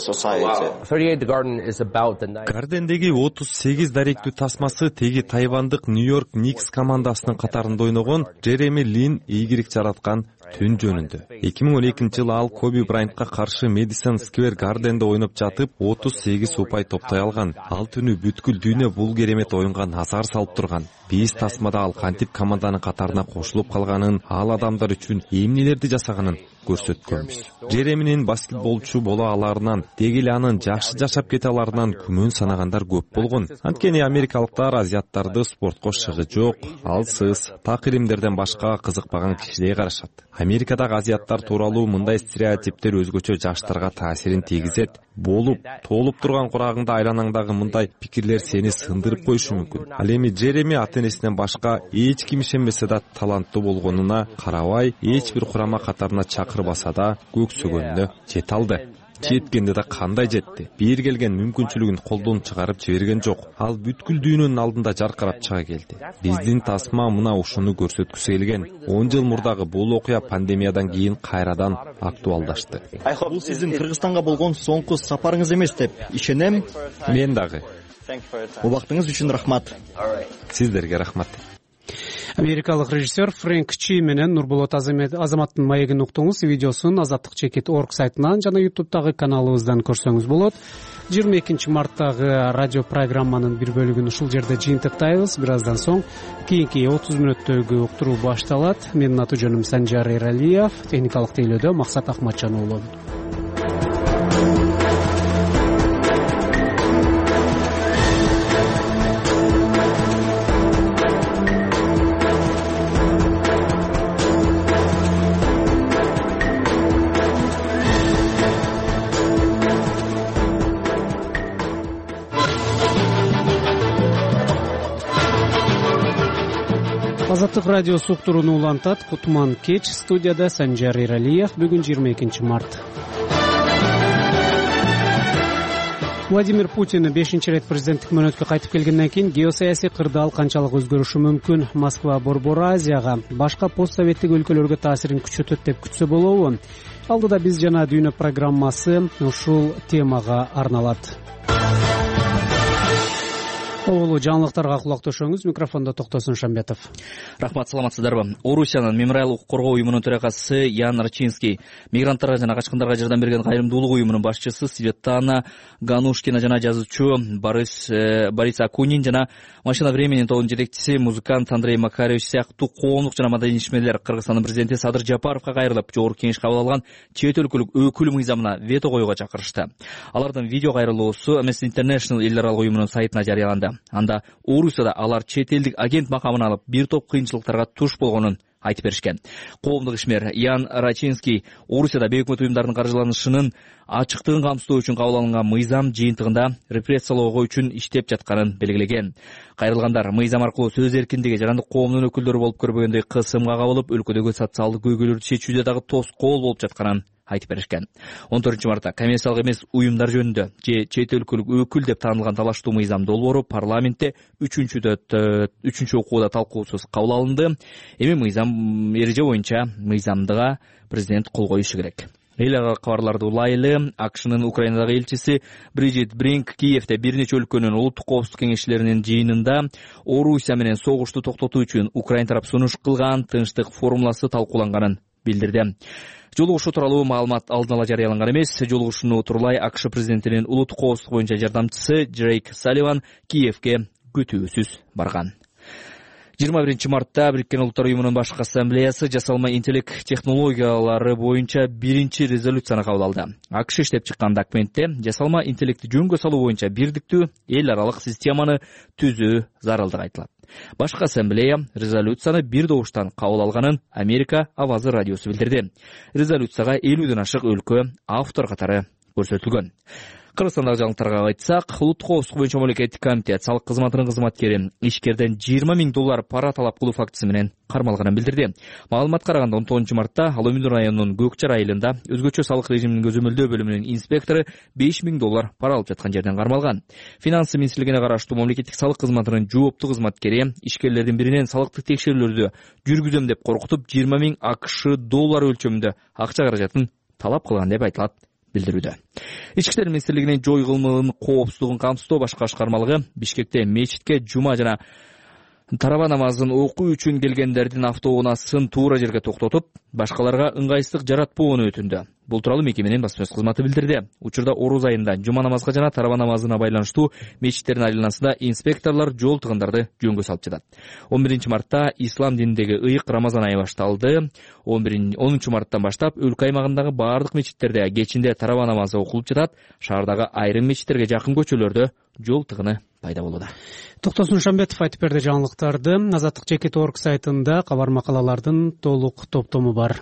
Speaker 15: Гардендеги отуз сегиз даректүү тасмасы теги тайвандык Нью-Йорк Никс командасынын катарында ойногон Жереми Лин ийгилик жараткан түн жөнүндө. эки миң он экинчи жылы ал Коби Брайантка каршы Мэдисон Сквер Гарденде ойноп жатып, отуз сегиз упай топтой алган. Ал түнү бүткүл дүйнө бул керемет оюнга назар салып турган. Биз тасмада ал кантип команданын катарына кошулуп калганын, ал адамдар үчүн эмнелерди жасаганын көрсөткөнбүз. Жереминин баскетболчу боло аларынан, деги эле анын жакшы жашап кете аларынан күмөн санагандар көп болгон. Анткени америкалыктар азиаттарды спортко шыгы жок, алсыз, так илимдерден башка кызыкпаган кишидей карашат. Америкадагы азиаттар тууралуу мындай стереотиптер өзгөчө жаштарга таасирин тийгизет. Болуп, толуп турган курагыңда айланаңдагы мындай пикирлер сени сындырып коюшу мүмкүн. Ал эми Жереми ата-энесинен башка эч ким ишенбесе да таланттуу болгонуна карабай, эч бир курама катарына чакырбаса да көксөгөнүнө жете алды. Жеткенде да кандай жетти. Бир келген мүмкүнчүлүгүн колдон чыгарып жиберген жок. Ал бүткүл дүйнөнүн алдында жаркырап чыга келди. Биздин тасма мына ушуну көрсөткүсү келген. он жыл мурдагы бул окуя пандемиядан кийин кайрадан актуалдашты.
Speaker 21: Бул сиздин Кыргызстанга болгон соңку сапарыңыз эмес деп ишенем.
Speaker 15: Мен дагы.
Speaker 21: Убактыңыз үчүн рахмат.
Speaker 15: Сиздерге рахмат.
Speaker 2: Америкалык режиссер Фрэнк Чи менен Нурболот Азаматтын маегин уктуңуз. Видеосун азаттык чекит орг сайтынан жана ютубтагы каналыбыздан көрсөңүз болот. жыйырма экинчи марттагы радио программанын бир бөлүгүн ушул жерде жыйынтыктайбыз. Бир аздан соң кийинки отуз мүнөттөгү уктуруу башталат. Менин аты жөнүм Санжар Эралиев, техникалык тейлөөдө Максат Акматжан уулу. Азаттык радиосу уктурууну улантат. Кутман кеч, студияда Санжар Эралиев. Бүгүн жыйырма экинчи март. Владимир Путин бешинчи ирет президенттик мөөнөткө кайтып келгенден кийин геосаясий кырдаал канчалык өзгөрүшү мүмкүн? Москва Борбор Азияга, башка постсоветтик өлкөлөргө таасирин күчөтөт деп күтсө болобу? Алдыда биз жана дүйнө программасы ушул темага арналат. Оолу жаңылыктарга кулак төшөңүз. Микрофондо Токтосун Шамбетов.
Speaker 5: Рахмат, саламатсыздарбы? Орусиянын Мемориал укук коргоо уюмунун төрагасы Ян Рачинский, мигранттарга жана качкындарга жардам берген кайрымдуулук уюмунун башчысы Светлана Ганушкина жана жазуучу Борис Борис Акунин жана Машина времени тобунун жетекчиси музыкант Андрей Макаревич сыяктуу коомдук жана маданий ишмерлер Кыргызстандын президенти Садыр Жапаровго кайрылып, жогорку кеңеш кабыл алган чет өлкөлүк өкүл мыйзамына вето коюуга чакырышты. Алардын видео кайрылуусу Amnesty International эл аралык уюмунун сайтына жарыяланды. Анда Орусияда алар чет элдик агент макамын алып, бир топ кыйынчылыктарга туш болгонун айтып беришкен. Коомдук ишмер Ян Рачинский Орусияда бейөкмөт уюмдардын каржыланышынын ачыктыгын камсыздоо үчүн кабыл алынган мыйзам жыйынтыгында репрессиялоого үчүн иштеп жатканын белгилеген. Кайрылгандар мыйзам аркылуу сөз эркиндиги жарандык коомдун өкүлдөрү болуп көрбөгөндөй кысымга кабылып, өлкөдөгү социалдык көйгөйлөрдү чечүүдө дагы тоскоол болуп жатканын айтып беришкен. он төртүнчү мартта коммерциялык эмес уюмдар жөнүндө же чет өлкөлүк өкүл деп таанылган талаштуу мыйзам долбоору парламентте үчүнчү окууда талкуусуз кабыл алынды. Эми мыйзам эреже боюнча мыйзамдыга президент кол коюшу керек. Эл аралык кабарларды улайлы. АКШнын Украинадагы элчиси Бриджит Бринк Киевде бир нече өлкөнүн улуттук коопсуздук кеңешчилеринин жыйынында Орусия менен согушту токтотуу үчүн Украина тарап сунуш кылган тынчтык формуласы талкууланганын билдирди. Жолугушуу тууралуу маалымат алдын ала жарыяланган эмес. Жолугушууну турулай АКШ президентинин улуттук коопсуздук боюнча жардамчысы Джейк Салливан Киевге күтүүсүз барган. жыйырма биринчи мартта Бириккен Улуттар уюмунун башкы ассамблеясы жасалма интеллект технологиялары боюнча биринчи резолюцияны кабыл алды. АКШ иштеп чыккан документте жасалма интеллектти жөнгө салуу боюнча бирдиктүү эл аралык системаны түзүү зарылдыгы айтылат. Башкы ассамблея резолюцияны бир добуштан кабыл алганын Америка Авазы радиосу билдирди. Резолюцияга элүүдөн ашык өлкө автор катары көрсөтүлгөн. Кыргызстандагы жаңылыктарга айтсак, улуттук коопсуздук боюнча мамлекеттик комитет салык кызматынын кызматкери ишкерден жыйырма миң доллар пара талап кылуу фактысы менен кармалганын билдирди. Маалыматка караганда он тогузунчу мартта Аломин районунун Көкчар айылында өзгөчө салык режиминин көзөмөлдөө бөлүмүнүн инспектору беш миң доллар пара алып жаткан жерден кармалган. Финансы министрлигине караштуу мамлекеттик салык кызматынын жооптуу кызматкери ишкерлердин биринен салыктык текшерүүлөрдү жүргүзөм деп коркутуп жыйырма миң АКШ доллары өлчөмүндө акча каражатын талап кылган деп айтылат билдирүүдө. Ички иштер министрлигинин жой кылмыгынын коопсуздугун камсыздоо башкы башкармалыгы Бишкекте мечитке жума жана тараба намазын окуу үчүн келгендердин автоунаасын туура жерге токтотуп, башкаларга ыңгайсыздык жаратпоону өтүндү. Бул тууралуу мекеменин басма сөз кызматы билдирди. Учурда Оруз айында жума намазга жана тараба намазына байланыштуу мечиттердин айланасында инспекторлор жол тыгындарды жөнгө салып жатат. он биринчи мартта ислам дининдеги ыйык Рамазан айы башталды. онунчу марттан баштап өлкө аймагындагы баардык мечиттерде кечинде тараба намазы окулуп жатат. Шаардагы айрым мечиттерге жакын көчөлөрдө жол тыгыны пайда болууда.
Speaker 2: Токтосун Шамбетов айтып берди жаңылыктарды. Азаттык чекит орг сайтында кабар макалалардын толук топтому бар.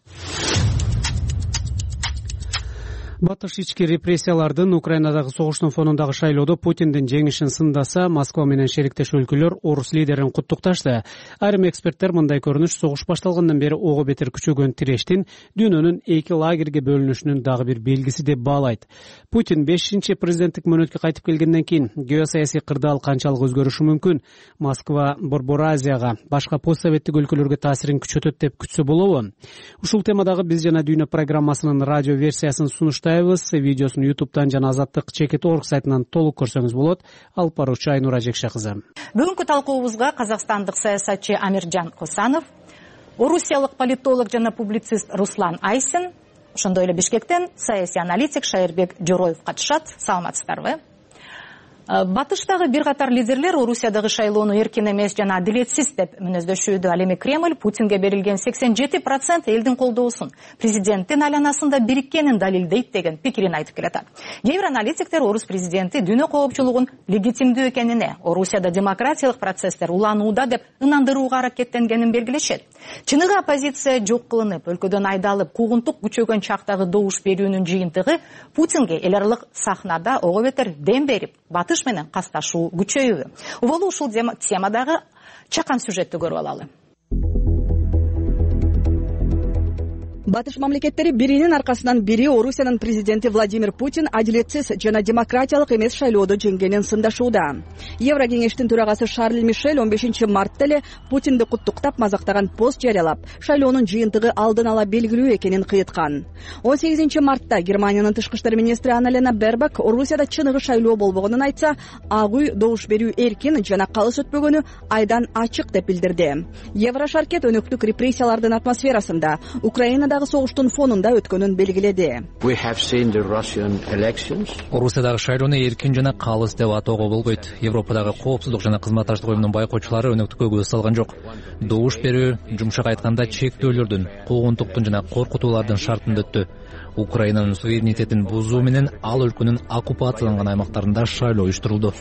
Speaker 2: Батыш ички репрессиялардын Украинадагы согуштун фонундагы шайлоодо Путиндин жеңишин сындаса, Москва менен шериктеш өлкөлөр орус лидерин куттукташты. Айрым эксперттер мындай көрүнүш согуш башталгандан бери ого бетер күчөгөн тирештин дүйнөнүн эки лагерге бөлүнүшүнүн дагы бир белгиси деп баалайт. Путин бешинчи президенттик мөөнөткө кайтып келгенден кийин геосаясий кырдаал канчалык өзгөрүшү мүмкүн? Москва Борбор Азияга, башка постсоветтик өлкөлөргө таасирин күчөтөт деп күтсө болобу? Ушул темадагы биз жана дүйнө программасынын радио версиясын сунуштайбыз. токтойбуз. Видеосун ютубтан жана Азаттык чекит орг сайтынан толук көрсөңүз болот. Алып баруучу Айнура Жекше кызы.
Speaker 7: Бүгүнкү талкуубузга казакстандык саясатчы Амиржан Косанов, орусиялык политолог жана публицист Руслан Айсин, ошондой эле Бишкектен саясий аналитик Шайырбек Жороев катышат. Саламатсыздарбы? Батыштагы бир катар лидерлер Орусиядагы шайлоону эркин эмес жана адилетсиз деп мүнөздөшүүдө. Ал эми Кремль Путинге берилген сексен жети процент элдин колдоосун президенттин айланасында бириккенин далилдейт деген пикирин айтып келатат. Кээ бир аналитиктер орус президенти дүйнө коопчулугун легитимдүү экенине, Орусияда демократиялык процесстер уланууда деп ынандырууга аракеттенгенин белгилешет. Чыныгы оппозиция жок кылынып, өлкөдөн айдалып, куугунтук күчөгөн чактагы добуш берүүнүн жыйынтыгы Путинге эл аралык сахнада ого бетер дем берип, батыш менен касташуу күчөйүүбү. Уболу ушул темадагы чакан сюжетти көрүп алалы.
Speaker 10: Батыш мамлекеттери биринин аркасынан бири Орусиянын президенти Владимир Путин адилетсиз жана демократиялык эмес шайлоодо жеңгенин сындашууда. Евро кеңештин төрагасы Шарль Мишель он бешинчи мартта эле Путинди куттуктап мазактаган пост жарыялап, шайлоонун жыйынтыгы алдын ала белгилүү экенин кыйыткан. он сегизинчи мартта Германиянын тышкы иштер министри Анна-Лена Бербак Орусияда чыныгы шайлоо болбогонун айтса, ак үй добуш берүү эркин жана калыс өтпөгөнү айдан ачык деп билдирди. Евро шаркет өнөктүк репрессиялардын атмосферасында Украинада согуштун фонунда өткөнүн белгиледи.
Speaker 5: Орусиядагы шайлоону эркин жана калыс деп атоого болбойт. Европадагы коопсуздук жана кызматташтык уюмунун байкоочулары өнөктүккө көз салган жок. Добуш берүү, жумшак айтканда, чектөөлөрдүн, куугунтуктун жана коркутуулардын шартында өттү. Украинанын суверенитетин бузуу менен ал өлкөнүн оккупацияланган аймактарында шайлоо уюштурулду.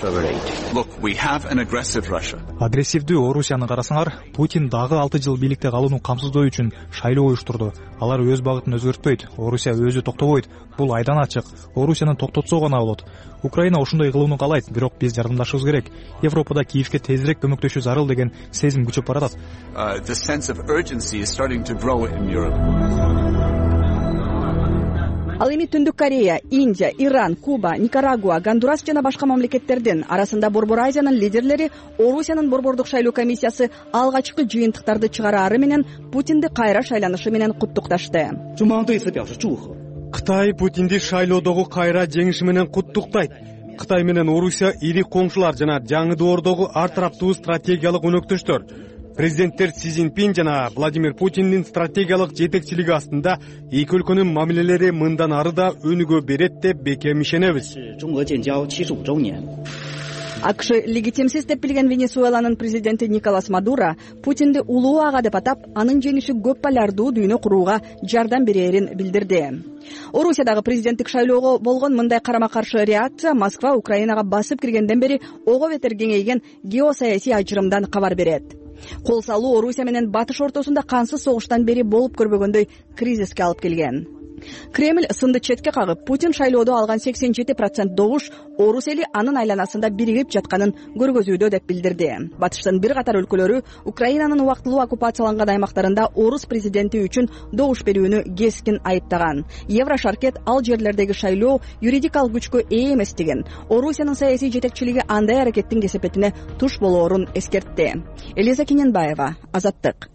Speaker 12: Агрессивдүү Орусияны карасаңар, Путин дагы алты жыл бийликте калууну камсыздоо үчүн шайлоо уюштурду. Алар өз багытын өзгөртпөйт, Орусия өзү токтобойт. Бул айдан ачык. Орусияны токтотсо гана болот. Украина ошондой кылууну каалайт, бирок биз жардамдашыбыз керек. Европада Киевке тезирээк көмөктөшүү зарыл деген сезим күчөп баратат.
Speaker 10: Ал эми Түндүк Корея, Индия, Иран, Куба, Никарагуа, Гондурас жана башка мамлекеттердин арасында Борбор Азиянын лидерлери Орусиянын борбордук шайлоо комиссиясы алгачкы жыйынтыктарды чыгараары менен Путинди кайра шайланышы менен куттукташты.
Speaker 22: Кытай Путинди шайлоодогу кайра жеңиши менен куттуктайт. Кытай менен Орусия ири коңшулар жана жаңы доордогу ар тараптуу стратегиялык өнөктөштөр. Президенттер Си Цзиньпин жана Владимир Путиндин стратегиялык жетекчилиги астында эки өлкөнүн мамилелери мындан ары да өнүгө берет деп бекем ишенебиз.
Speaker 10: АКШ легитимсиз деп билген Венесуэланын президенти Николас Мадуро Путинди улуу ага деп атап, анын жеңиши көп полярдуу дүйнө курууга жардам берерин билдирди. Орусиядагы президенттик шайлоого болгон мындай карама-каршы реакция Москва Украинага басып киргенден бери ого бетер кеңейген геосаясий ажырымдан кабар берет. Кол салуу Орусия менен Батыш ортосунда кансыз согуштан бери болуп көрбөгөндөй кризиске алып келген. Кремль сынды четке кагып, Путин шайлоодо алган сексен жети процент добуш орус эли анын айланасында биригип жатканын көргөзүүдө деп билдирди. Батыштын бир катар өлкөлөрү Украинанын убактылуу оккупацияланган аймактарында орус президенти үчүн добуш берүүнү кескин айыптаган. Еврошаркет ал жерлердеги шайлоо юридикалык күчкө ээ эмес деген. Орусиянын саясий жетекчилиги андай аракеттин кесепетине туш болоорун эскертти. Элиза Кененбаева, Азаттык.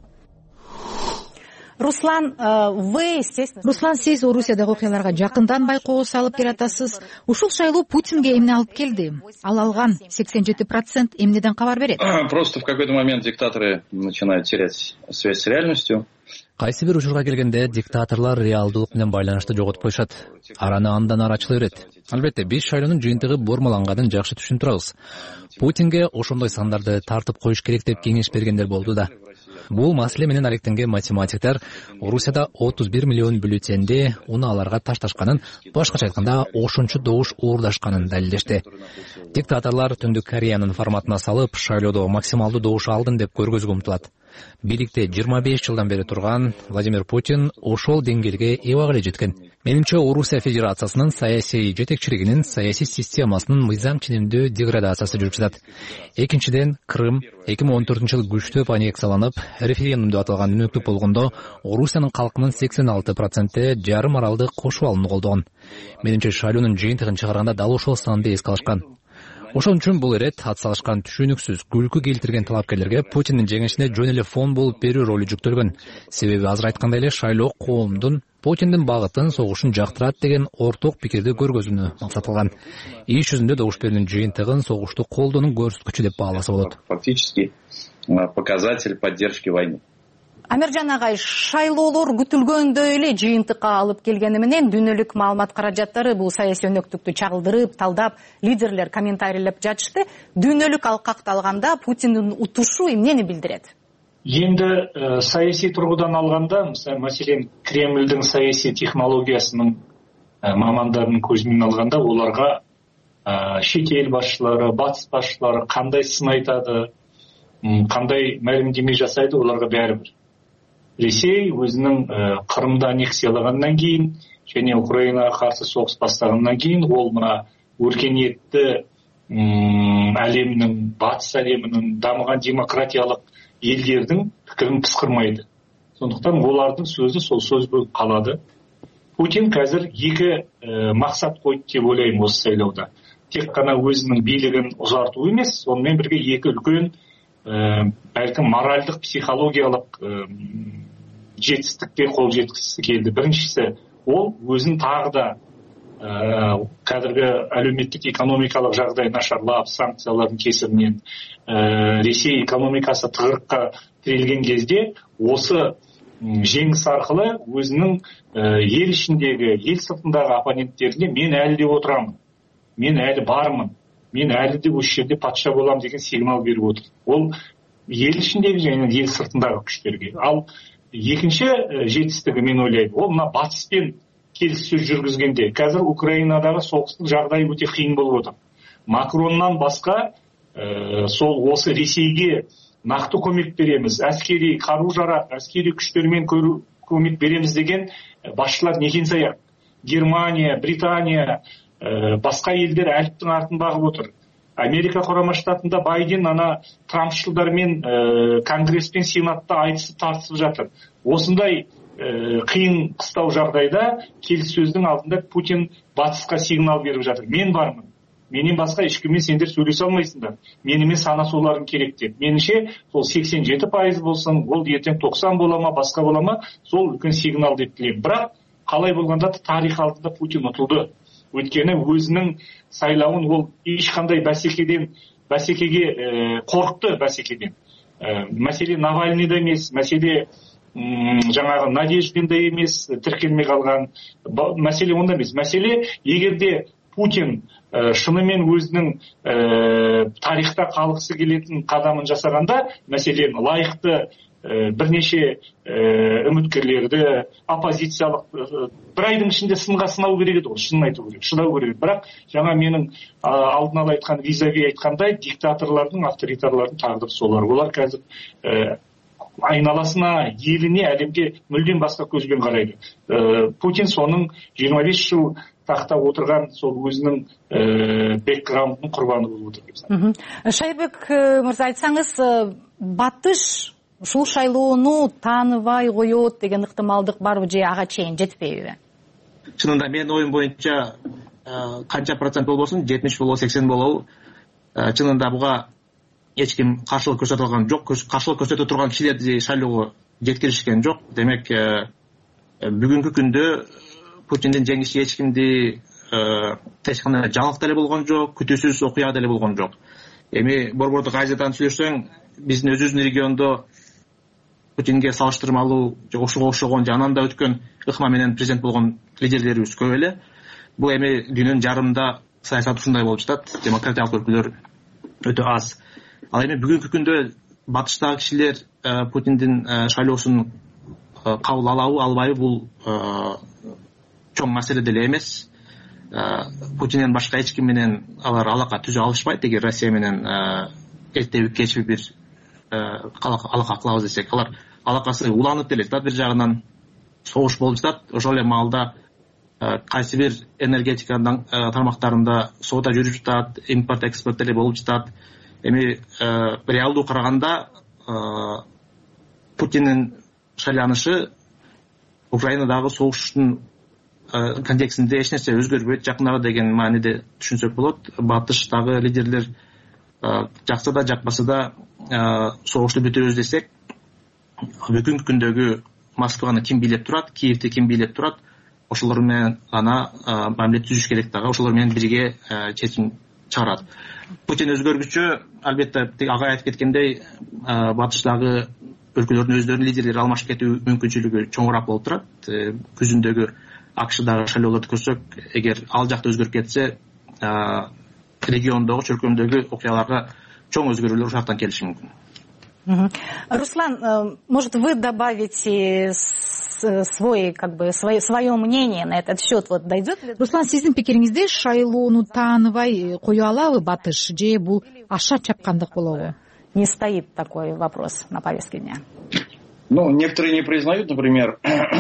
Speaker 7: Руслан, вы, естественно...
Speaker 23: Руслан, сиз Орусиядагы окуяларга жакындан байкоо салып келатасыз. Ушул шайлоо Путинге эмне алып келди? Ал алган сексен жети процент эмнеден кабар берет?
Speaker 24: Просто в какой-то момент диктаторы начинают терять связь с реальностью.
Speaker 5: Кайсы бир учурга келгенде диктаторлор реалдуулук менен байланышты жоготуп коюшат. Араны андан ары ачыла берет. Албетте, биз шайлоонун жыйынтыгы бурмаланганын жакшы түшүнүп турабыз. Путинге ошондой сандарды тартып коюш керек деп кеңеш бергендер болду да. Бул маселе менен алектенген математиктер Орусияда отуз бир миллион бюллетенди уну аларга ташташканын, башкача айтканда ошончо добуш уурдашканын далилдешти. Диктаторлор Түндүк Кореянын форматына салып, шайлоодо максималдуу добуш алдым деп көргөзүүгө умтулат. Бийликте жыйырма беш жылдан бери турган Владимир Путин ошол деңгээлге эбак эле жеткен. Менимче, Орусия Федерациясынын саясий жетекчилигинин саясий системасынын мыйзам ченемдүү деградациясы жүрүп жатат. Экинчиден, Крым эки миң он төртүнчү жылы күчтөп аннексияланып, референдум деп аталган өнөктүк болгондо, Орусиянын калкынын сексен алты проценти жарым аралды кошуп алууну колдогон. Менимче, шайлоонун жыйынтыгын чыгарганда дал ошол санды эске алышкан.
Speaker 3: Ошон үчүн бул ирет ат салышкан түшүнүксүз күлкү келтирген талапкерлерге Путиндин жеңишине жөн эле фон болуп берүү ролу жүктөлгөн. Себеби азыр айткандай эле шайлоо коомдун Путиндин багытын, согушун жактырат деген орток пикирди көргөзүүнү максат кылган. Иш жүзүндө добуштардын жыйынтыгын согушту колдоонун көрсөткүчү деп бааласа болот.
Speaker 24: Фактически показатель поддержки войны.
Speaker 7: Амиржан агай, шайлоолор күтүлгөндөй эле жыйынтыкка алып келгени менен дүйнөлүк маалымат каражаттары бул саясий өнөктүктү чагылдырып, талдап, лидерлер комментарийлеп жатышты. Дүйнөлүк алкакты алганда Путиндин утушу эмнени билдирет?
Speaker 4: Енді саяси тұрғыдан алғанда, мәселен, Кремльдің саяси технологиясының мамандарының көзімен алғанда, оларға шетел басшылары, батыс басшылары қандай сын айтады, қандай мәлімдеме жасайды, оларға бәрібір. Ресей өзінің Қырымда аннексиялағаннан кейін, және Украинаға қарсы соғыс бастағаннан кейін, ол мына өркениетті әлемнің, батыс әлемінің дамыған демократиялық елдердің пікірін пысқырмайды. Сондықтан олардың сөзі сол сөз болып қалады. Путин қазір екі ә, мақсат қойды деп ойлаймын осы сайлауда. Тек қана өзінің билігін ұзарту емес, сонымен бірге екі үлкен ә, бәлкім моральдық, психологиялық ә, жетістікке қол жеткізгісі келді. Біріншісі, ол өзін тағы да ә, қазіргі әлеуметтік экономикалық жағдай нашарлап, санкциялардың кесірінен ә, Ресей экономикасы тығырыққа тірелген кезде осы жеңіс арқылы өзінің ә, ел ішіндегі, ел сыртындағы оппоненттеріне мен әлі де отырамын, мен әлі бармын, мен әлі де осы жерде патша боламын деген сигнал беріп отыр. Ол ел ішіндегі және ел сыртындағы күштерге. Ал екінші ә, жетістігі мен ойлаймын, ол мына батыспен келіссөз жүргізгенде. Қазір Украинадағы соғыстың жағдайы өте қиын болып отыр. Макроннан басқа ә, сол осы Ресейге нақты көмек береміз, әскери қару-жарақ, әскери күштермен көмек береміз деген басшылар некен саяқ. Германия, Британия, ә, басқа елдер әліптің артын бағып отыр. Америка құрама штатында Байден ана Трампшылдармен ә, Конгресс пен Сенатта айтысып тартысып жатыр. Осындай ә, қиын қыстау жағдайда келіссөздің алдында Путин батысқа сигнал беріп жатыр. Мен бармын. Менен басқа ешкіммен сендер сөйлесе алмайсыңдар. Менімен санасуларың керек деп. Меніңше сол сексен жеті пайыз болсын, ол ертең тоқсан бола ма, басқа бола ма, сол үлкен сигнал деп тілеймін. Бірақ қалай болғанда тарих алдында Путин ұтылды. Өйткені өзінің сайлауын ол ешқандай бәсекеден, бәсекеге ә, қорқты бәсекеден. Ә, мәселе Навальныйда емес, мәселе м, жаңағы Надеждинда емес, тіркелмей қалған. Мәселе онда емес. Мәселе егерде Путин ә, шынымен өзінің ә, тарихта қалғысы келетін қадамын жасағанда, мәселен лайықты ә, бірнеше ә, үміткерлерді, оппозициялық ә, бір айдың ішінде сынға сынау керек еді, ол шынын айту керек, шыдау керек. Бірақ жаңа менің ә, алдын ала айтқан визави айтқандай, диктаторлардың, авторитарлардың тағдыры солар. Олар қазір ә, айналасына, еліне, әлемге мүлдем басқа көзбен қарайды. Ә, Путин соның жиырма бес жыл тақта отырған сол өзінің ә, бэкграундының құрбаны болып отыр деп санаймын.
Speaker 7: Шайбек мырза, айтсаңыз, батыш ушул шайлоону тааныбай коет деген ыктымалдык барбы же ага чейин жетпейби?
Speaker 8: Чынында менин оюм боюнча канча процент болбосун, жетимиш болобу, сексен болобу, чынында буга эч ким каршылык көрсөтө алган жок. Каршылык көрсөтө турган кишилерди шайлоого жеткиришкен жок. Демек бүгүнкү күндө Путиндин жеңиши эч кимди эч кандай жаңылык деле болгон жок, күтүүсүз окуя деле болгон жок. Эми Борбордук Азиядан сүйлөшсөң, биздин өзүбүздүн региондо Путинге салыштырмалуу же ошого окшогон, же анан да өткөн ыкма менен президент болгон лидерлерибиз көп эле. Бул эми дүйнөнүн жарымында саясат ушундай болуп жатат, демократиялык өлкөлөр өтө аз. Ал эми бүгүнкү күндө батыштагы кишилер Путиндин шайлоосун кабыл алабы, албайбы, бул чоң маселе деле эмес. Путинден башка эч ким менен алар алака түзө алышпайт. Эгер Россия менен эртеби кечби бир алака кылабыз десек, алар алакасы уланып деле жатат. Бир жагынан согуш болуп жатат. Ошол эле маалда кайсы бир энергетика тармактарында соода жүрүп жатат, импорт экспорт деле болуп жатат. Эми реалдуу караганда Путиндин шайланышы Украинадагы согуштун контекстинде эч нерсе өзгөрбөйт, жакын арада деген мааниде түшүнсөк болот. Батыштагы лидерлер жакса да жакпаса да согушту бүтүрөбүз десек, бүгүнкү күндөгү Москваны ким бийлеп турат, Киевди ким бийлеп турат, ошолор менен гана мамиле түзүш керек дагы, ошолор менен бирге чечим чыгарат. Путин өзгөргүчү, албетте ага айтып кеткендей, батыштагы өлкөлөрдүн өздөрүнүн лидерлери алмашып кетүү мүмкүнчүлүгү чоңураак болуп турат. Күзүндөгү АКШдагы шайлоолорду көрсөк, эгер ал жакта өзгөрүп кетсе, региондогу, чөлкөмдөгү окуяларга чоң өзгөрүүлөр ушул жактан келиши мүмкүн.
Speaker 7: Руслан, может, вы добавите свой, как бы, свое, свое мнение на этот счет? Вот дойдет ли?
Speaker 23: Руслан, сиздин пикириңизде шайлоону тааныбай кое алабы Батыш, же бул аша чапкандык болобу?
Speaker 7: Не стоит такой вопрос на повестке дня.
Speaker 24: Ну, некоторые не признают, например...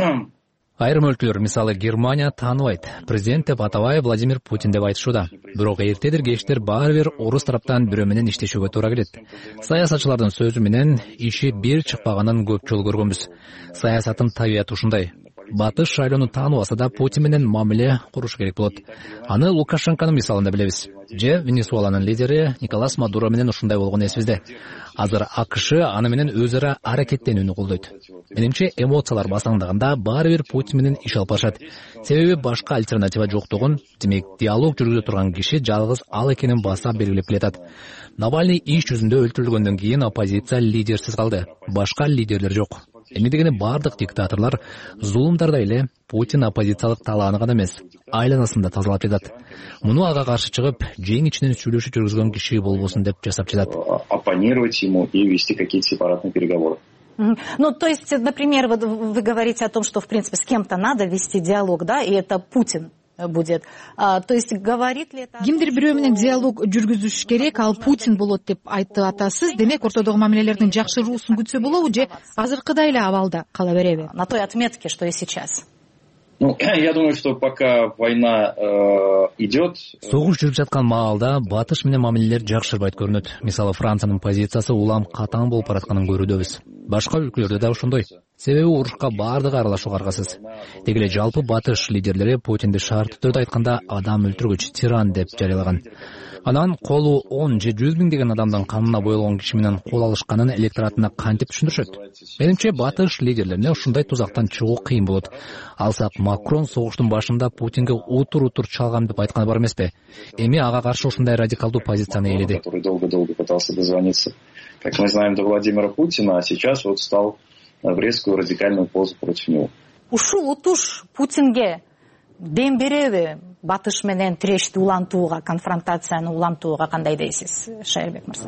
Speaker 3: Айрым өлкөлөр, мисалы Германия тааныбайт. Президент деп атабай Владимир Путин деп айтышууда. Бирок эртедир кечтир баары бир орус тараптан бирөө менен иштешүүгө туура келет. Саясатчылардын сөзү менен иши бир чыкпаганын көп жолу көргөнбүз. Саясаттын табияты ушундай. Батыш шайлоону тааныбаса да Путин менен мамиле куруш керек болот. Аны Лукашенконун мисалында билебиз. Же Венесуэланын лидери Николас Мадуро менен ушундай болгон эсибизде. Азыр АКШ аны менен өз ара аракеттенүүнү колдойт. Менимче эмоциялар басаңдаганда баары бир Путин менен иш алып барышат. Себеби башка альтернатива жоктугун, демек диалог жүргүзө турган киши жалгыз ал экенин баса белгилеп келатат. Навальный иш жүзүндө өлтүрүлгөндөн кийин оппозиция лидерсиз калды. Башка лидерлер жок. Эми дегене бардык диктаторлор зулумдарда эле Путин оппозициялык талааны гана эмес, айланасында тазалап жатат. Муну ага каршы чыгып, жең ичинен сүйлөшүү жүргүзгөн киши болбосун деп жасап жатат.
Speaker 24: Оппонировать ему и вести какие-то сепаратные переговоры.
Speaker 7: Ну, то есть, например, вы, вы говорите о том, что, в принципе, с кем-то надо вести диалог, да, и это Путин будет. А, то есть, говорит ли это...
Speaker 23: Кимдир бирөө менен диалог жүргүзүш керек, ал Путин болот деп айтып атасыз. Демек, ортодогу мамилелердин жакшыруусун күтсө болобу, же азыркыдай эле абалда кала береби?
Speaker 7: На той отметке, что и сейчас.
Speaker 24: Ну, я думаю, что пока война э, идет...
Speaker 3: Согуш жүрүп жаткан маалда Батыш менен мамилелер жакшырбайт көрүнөт. Мисалы, Франциянын позициясы улам катаң болуп баратканын көрүүдөбүз. Башка өлкөлөрдө да ошондой. Себеби урушка баардыгы аралашууга аргасыз. Деги эле жалпы Батыш лидерлери Путинди шарттуу түрдө айтканда адам өлтүргүч, тиран деп жарыялаган. Анан колу он же жүз миң деген адамдын канына боелгон киши менен кол алышканын электоратына кантип түшүндүрүшөт? Менимче Батыш лидерлерине ушундай тузактан чыгуу кыйын болот. Алсак Макрон согуштун башында Путинге утур-утур чалгам деп айтканы бар эмеспи? Эми ага каршы ушундай радикалдуу позицияны ээледи.
Speaker 24: Который долго-долго пытался дозвониться, как мы знаем, до Владимира Путина, а сейчас вот стал в резкую радикальную позу против него.
Speaker 7: Ушул утуш Путинге дем береби? Батыш менен тирешти улантууга, конфронтацияны улантууга кандай дейсиз, Шайырбек мырза?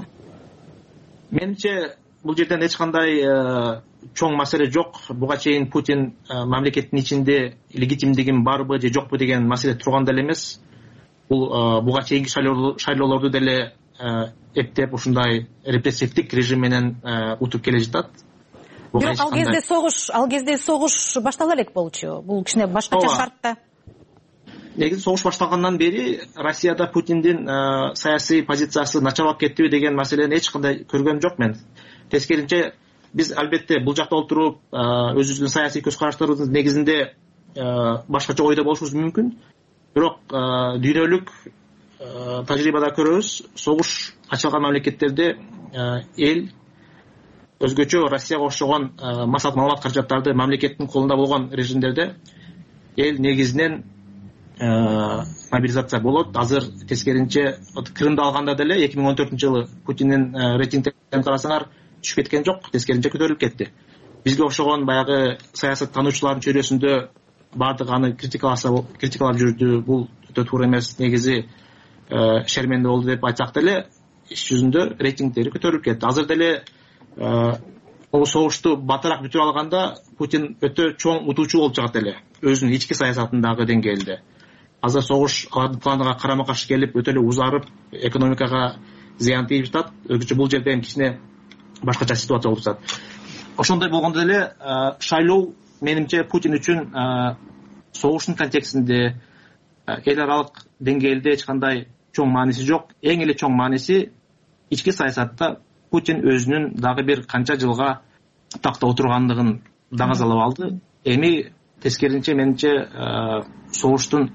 Speaker 8: Менимче, бул жерден эч кандай чоң маселе жок. Буга чейин Путин мамлекеттин ичинде легитимдигин барбы же жокпу деген маселе турган деле эмес. Бул буга чейинки шайлоолорду деле эптеп ушундай репрессивдик режим менен утуп келе жатат.
Speaker 7: Бирок ал кезде согуш, ал кезде согуш баштала элек болчу. Бул кичине башкача шартта.
Speaker 8: Негизи согуш башталгандан бери Россияда Путиндин саясий позициясы начарлап кеттиби деген маселени эч кандай көргөм жок мен. Тескеринче, биз албетте бул жакта отуруп өзүбүздүн саясий көз караштарыбыздын негизинде башкача ойдо болушубуз мүмкүн. Бирок дүйнөлүк тажрыйбада көрөбүз, согуш ачылган мамлекеттерде эл өзгөчө Россияга окшогон массалык маалымат каражаттарды мамлекеттин колунда болгон режимдерде эл негизинен мобилизация болот. Азыр тескеринче Крымды алганда деле эки миң он төртүнчү жылы Путиндин рейтингтерин карасаңар түшүп кеткен жок, тескеринче көтөрүлүп кетти. Бизге окшогон баягы саясаттануучулардын чөйрөсүндө баардык аны критикаласа, критикалап жүрдү. Бул өтө туура эмес, негизи шерменде болду деп айтсак деле, иш жүзүндө рейтингтери көтөрүлүп кетти. Азыр деле бул согушту батыраак бүтүрө алганда Путин өтө чоң утуучу болуп чыгат эле өзүнүн ички саясатындагы деңгээлде. Азыр согуш алардын планына карама каршы келип, өтө эле узарып, экономикага зыян тийип жатат. Өзгөчө бул жерде кичине башкача ситуация болуп жатат. Ошондой болгондо деле шайлоо менимче Путин үчүн согуштун контекстинде эл аралык деңгээлде эч кандай чоң мааниси жок. Эң эле чоң мааниси ички саясатта Путин өзүнүн дагы бир канча жылга такта отургандыгын дагазалап алды. Эми тескерисинче менимче согуштун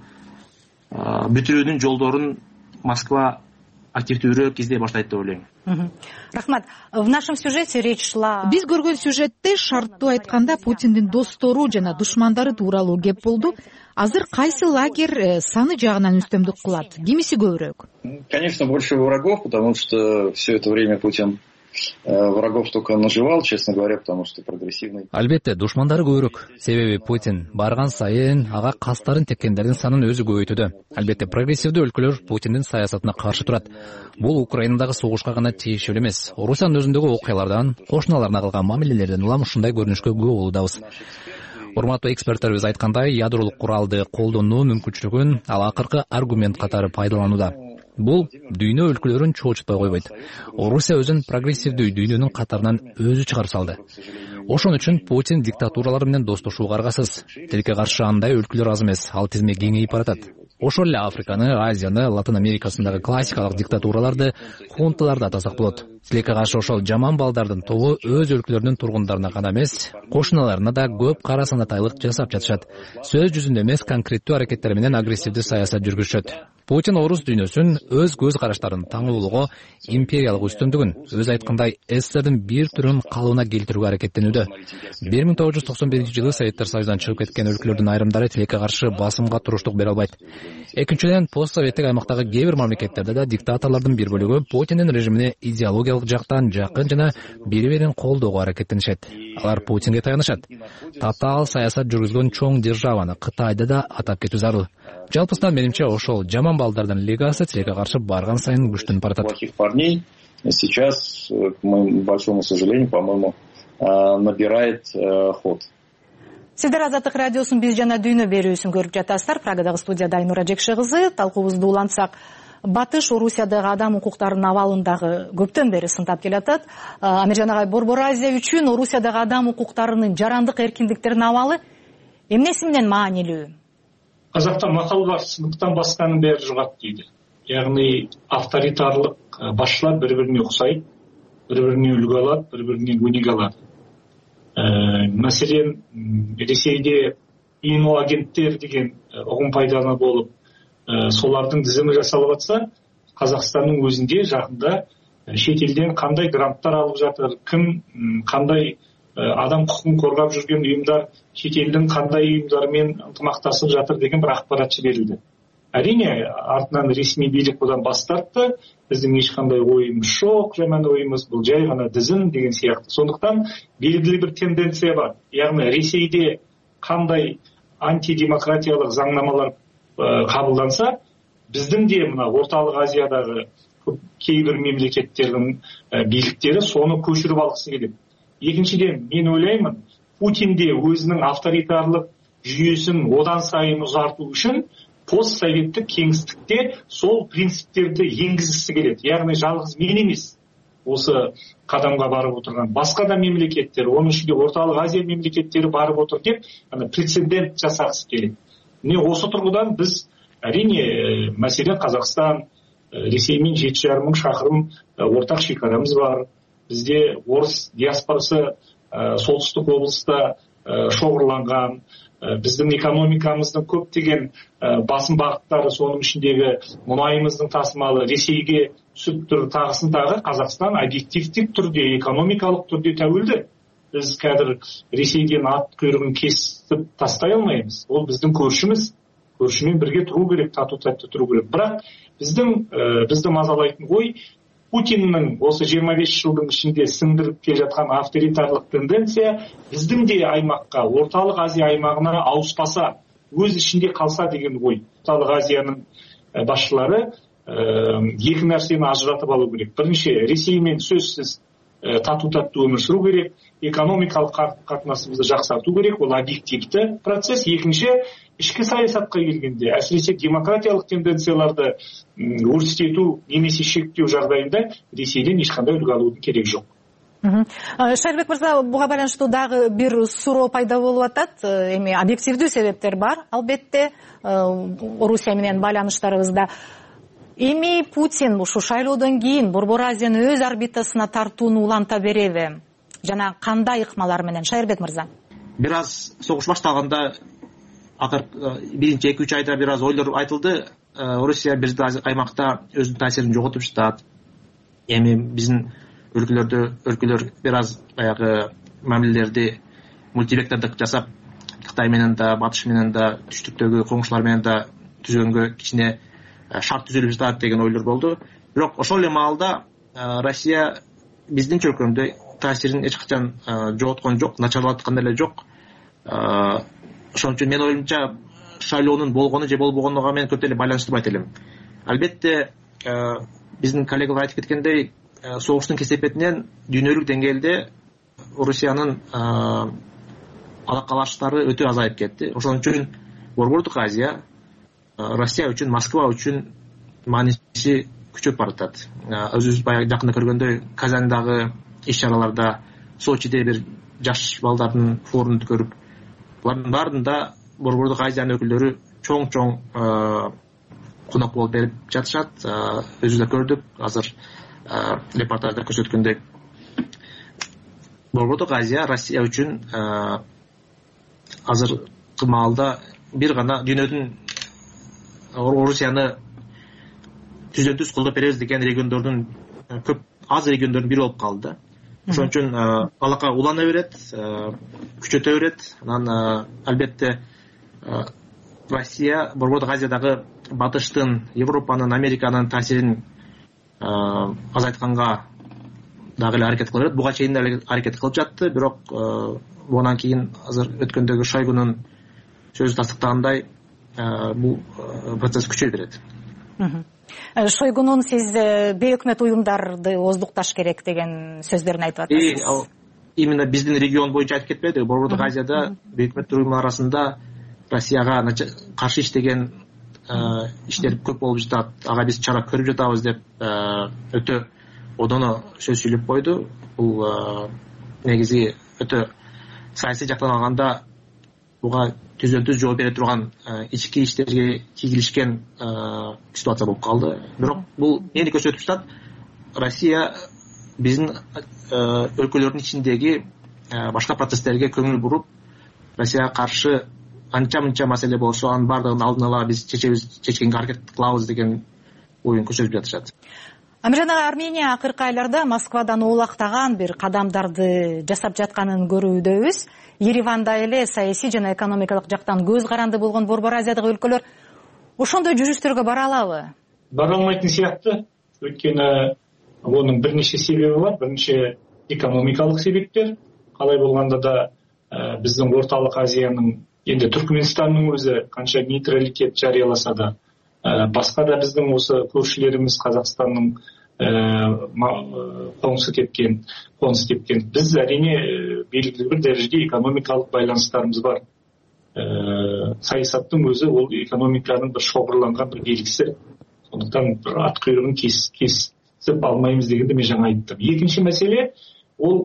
Speaker 8: бүтүрүүнүн жолдорун Москва активдүүрөөк издей баштайт деп ойлойм.
Speaker 7: Рахмат. В нашем сюжете речь шла.
Speaker 23: Биз көргөн сюжетте шарттуу айтканда Путиндин достору жана душмандары тууралуу кеп болду. Азыр кайсы лагерь саны жагынан үстөмдүк кылат? Кимиси көбүрөөк?
Speaker 24: Конечно, больше врагов, потому что все это время Путин врагов только наживал, честно говоря, потому что прогрессивный.
Speaker 3: Албетте, душмандары көбүрөөк. Себеби Путин барган сайын ага кастарын теккендердин санын өзү көбөйтүүдө. Албетте, прогрессивдүү өлкөлөр Путиндин саясатына каршы турат. Бул Украинадагы согушка гана тийиштүү эмес. Орусиянын өзүндөгү окуялардан, кошуналарына кылган мамилелерден улам ушундай көрүнүшкө күбө болуудабыз. Урматтуу эксперттерибиз айткандай, ядролук куралды колдонуу мүмкүнчүлүгүн ал акыркы аргумент катары пайдаланууда. Бул дүйнө өлкөлөрүн чоочутпай койбойт. Орусия өзүн прогрессивдүү дүйнөнүн катарынан өзү чыгарып салды. Ошон үчүн Путин диктатуралар менен достошууга аргасыз. Тилекке каршы андай өлкөлөр аз эмес, ал тизме кеңейип баратат. Ошол эле Африканы, Азияны, Латын Америкасындагы классикалык диктатураларды, хунталарды атасак болот. Тилекке каршы ошол жаман балдардын тобу өз өлкөлөрүнүн тургундарына гана эмес, кошуналарына да көп кара санатайлык жасап жатышат. Сөз жүзүндө эмес, конкреттүү аракеттер менен агрессивдүү саясат жүргүзүшөт. Путин орус дүйнөсүн өз көз караштарын таңуулоого, империялык үстөмдүгүн, өз айткандай, эсердин бир түрүн калыбына келтирүүгө аракеттенүүдө. бир миң тогуз жүз токсон биринчи жылы Советтер Союзунан чыгып кеткен өлкөлөрдүн айрымдары тилекке каршы басымга туруштук бере албайт. Экинчиден, постсоветтик аймактагы кээ бир мамлекеттерде да диктаторлордун бир бөлүгү Путиндин режимине идеологиялык жактан жакын жана бири-бирин колдоого аракеттенишет. Алар Путинге таянышат. Татаал саясат жүргүзгөн чоң державаны Кытайды да атап кетүү зарыл. Жалпысынан менимче ошол жаман балдардын лигасы тилекке каршы барган сайын күчтөнүп баратат.
Speaker 24: Плохих парней сейчас, к моему большому сожалению, по-моему, набирает ход.
Speaker 7: Сиздер Азаттык радиосунун биз жана дүйнө берүүсүн көрүп жатасыздар. Прагадагы студияда Айнура Жекше кызы. Талкуубузду улантсак, Батыш Орусиядагы адам укуктарынын абалын дагы көптөн бери сынтап келатат. Амиржан агай, Борбор Азия үчүн Орусиядагы адам укуктарынын жарандык эркиндиктеринин абалы эмнеси менен маанилүү?
Speaker 4: Қазақта мақал бар, сынықтан басқаның бәрі жұғат дейді. Яғни авторитарлық басшылар бір-біріне ұқсайды, бір-біріне үлгі алады, бір-біріне өнеге алады. Мәселен, Ресейде иноагенттер деген ұғым пайдаланып болып, солардың тізімі жасалып жатса, Қазақстанның өзінде жақында шетелден қандай гранттар алып жатыр, кім қандай адам құқығын қорғап жүрген ұйымдар шетелдің қандай ұйымдармен ынтымақтасып жатыр деген бір ақпарат жіберілді. Әрине, артынан ресми билік бұдан бас тартты. Біздің ешқандай ойымыз жоқ, жаман ойымыз, бұл жай ғана тізім деген сияқты. Сондықтан белгілі бір тенденция бар. Яғни Ресейде қандай антидемократиялық заңнамалар қабылданса, біздің де мына орталық Азиядағы кейбір мемлекеттердің биліктері соны көшіріп алғысы келеді. Екіншіден, мен ойлаймын, Путин де өзінің авторитарлық жүйесін одан сайын ұзарту үшін постсоветтік кеңістікте сол принциптерді енгізгісі келеді. Яғни жалғыз мен емес, осы қадамға барып отырған басқа да мемлекеттер, оның ішінде орталық Азия мемлекеттері барып отыр деп, прецедент жасағысы келеді. Міне осы тұрғыдан біз әрине мәселен Қазақстан, Ресеймен жеті жарым мың шақырым ортақ шекарамыз бар. Бізде орыс диаспорасы солтүстік облыста шоғырланған, біздің экономикамыздың көптеген басым бағыттары, соның ішіндегі мұнайымыздың тасымалы Ресейге түсіп тұр, тағысын тағы. Қазақстан объективтік түрде, экономикалық түрде тәуелді. Біз қазір Ресейден ат құйрығын кесіп тастай алмаймыз. Ол біздің көршіміз, көршімен бірге тұру керек, тату-тәтті тұру керек. Бірақ біздің бізді мазалайтын ой, Путиннің осы жиырма бес жылдың ішінде сіңдіріп келе жатқан авторитарлық тенденция біздің де аймаққа, орталық Азия аймағына ауыспаса, өз ішінде қалса деген ой. Орталық Азияның басшылары екі нәрсені ажыратып алу керек. Бірінші, Ресеймен сөзсіз тату-тәтті өмір сүру керек, экономикалық қатынасымызды жақсарту керек, ол объективті процесс. Екінші, ішкі саясатқа келгенде, әсіресе демократиялық тенденцияларды өрістету немесе шектеу жағдайында Ресейден ешқандай үлгі алудың керек жоқ.
Speaker 7: Шайырбек мырза, буга байланыштуу дагы бир суроо пайда болуп атат. Эми объективдүү себептер бар, албетте, Орусия менен байланыштарыбызда. Эми Путин ушу шайлоодон кийин Борбор Азияны өз орбитасына тартууну уланта береби? Жана кандай ыкмалар менен? Шайырбек мырза.
Speaker 8: Бир аз согуш баштаганда акыркы биринчи эки үч айда бир аз ойлор айтылды. Орусия бир аймакта өзүнүн таасирин жоготуп жатат. Эми биздин өлкөлөрдө өлкөлөр бир аз баягы мамилелерди мультивектордук жасап, Кытай менен да, Батыш менен да, түштүктөгү коңшулар менен да түзгөнгө кичине шарт түзүлүп жатат деген ойлор болду. Бирок ошол эле маалда Россия биздин чөлкөмдө таасирин эч качан жоготкон жок, начарлаткан эле жок. Ошон үчүн менин оюмча шайлоонун болгону же болбогонуга мен көп эле байланыштырбайт элем. Албетте биздин коллегалар айтып кеткендей, согуштун кесепетинен дүйнөлүк деңгээлде Орусиянын алакалаштары өтө азайып кетти. Ошон үчүн Борбордук Азия Россия үчүн, Москва үчүн мааниси күчөп баратат. Өзүбүз баягы жакында көргөндөй Казандагы иш-чараларда, Сочиде бир жаш балдардын форумун көрүп, булардын баарында Борбордук Азиянын өкүлдөрү чоң-чоң конок болуп берип жатышат. Өзүбүз да көрдүк, азыр репортажда көрсөткөндөй Борбордук Азия Россия үчүн азыркы маалда бир гана дүйнөнүн Орусияны түздөн түз колдоп беребиз деген региондордун көп аз региондордун бири болуп калды. Ошон үчүн алака улана берет, күчөтө берет. Анан албетте Россия Борбордук Азиядагы Батыштын, Европанын, Американын таасирин азайтканга дагы эле аракет кыла берет. Буга чейин деле аракет кылып жатты, бирок будан кийин азыр өткөндөгү Шойгунун сөзү тастыктагандай бул процесс күчөй берет.
Speaker 7: Шойгунун сиз бейөкмөт уюмдарды оздукташ керек деген сөздөрүн айтып атасыз.
Speaker 8: Именно биздин регион боюнча айтып кетпеди. Борбордук Азияда бейөкмөт уюмдар арасында Россияга каршы иштеген иштер көп болуп жатат. Ага биз чара көрүп жатабыз деп өтө одоно сөз сүйлөп койду. Бул негизи өтө саясий жактан алганда буга түздөн түз жооп бере турган ички иштерге кийгилишкен ситуация болуп калды. Бирок бул эмнени көрсөтүп жатат? Россия биздин өлкөлөрдүн ичиндеги башка процесстерге көңүл буруп, Россияга каршы анча-мынча маселе болсо, анын бардыгын алдын ала биз чечебиз, чечкенге аракет кылабыз деген оюн көрсөтүп жатышат.
Speaker 7: Амиржан ага, Армения акыркы айларда Москвадан оолактаган бир кадамдарды жасап жатканын көрүүдөбүз. Ереванда эле саясий жана экономикалык жактан көз каранды болгон Борбор Азиядагы өлкөлөр ошондой жүрүштөргө бара алабы?
Speaker 4: Бара алмайтын сыяктуу. Өйткөнү онун бир нече себеби бар. Биринчи экономикалык себептер. Калай болгондо да биздин Ортолук Азиянын, энди Түркмөнстандын өзү канча нейтралитет жарыяласа да, башка да биздин осы көршүлөрүбүз Казакстандын коңсу тепкен, конус тепкен. Биз әрине белгилүү бир дәрежеде экономикалык байланыштарыбыз бар. Саясаттын өзү ол экономиканын бир шоғырланган бир белгиси. Сондықтан бир ат куйругун кесип алмаймыз дегенди мен жаңа айттым. Экинчи маселе ол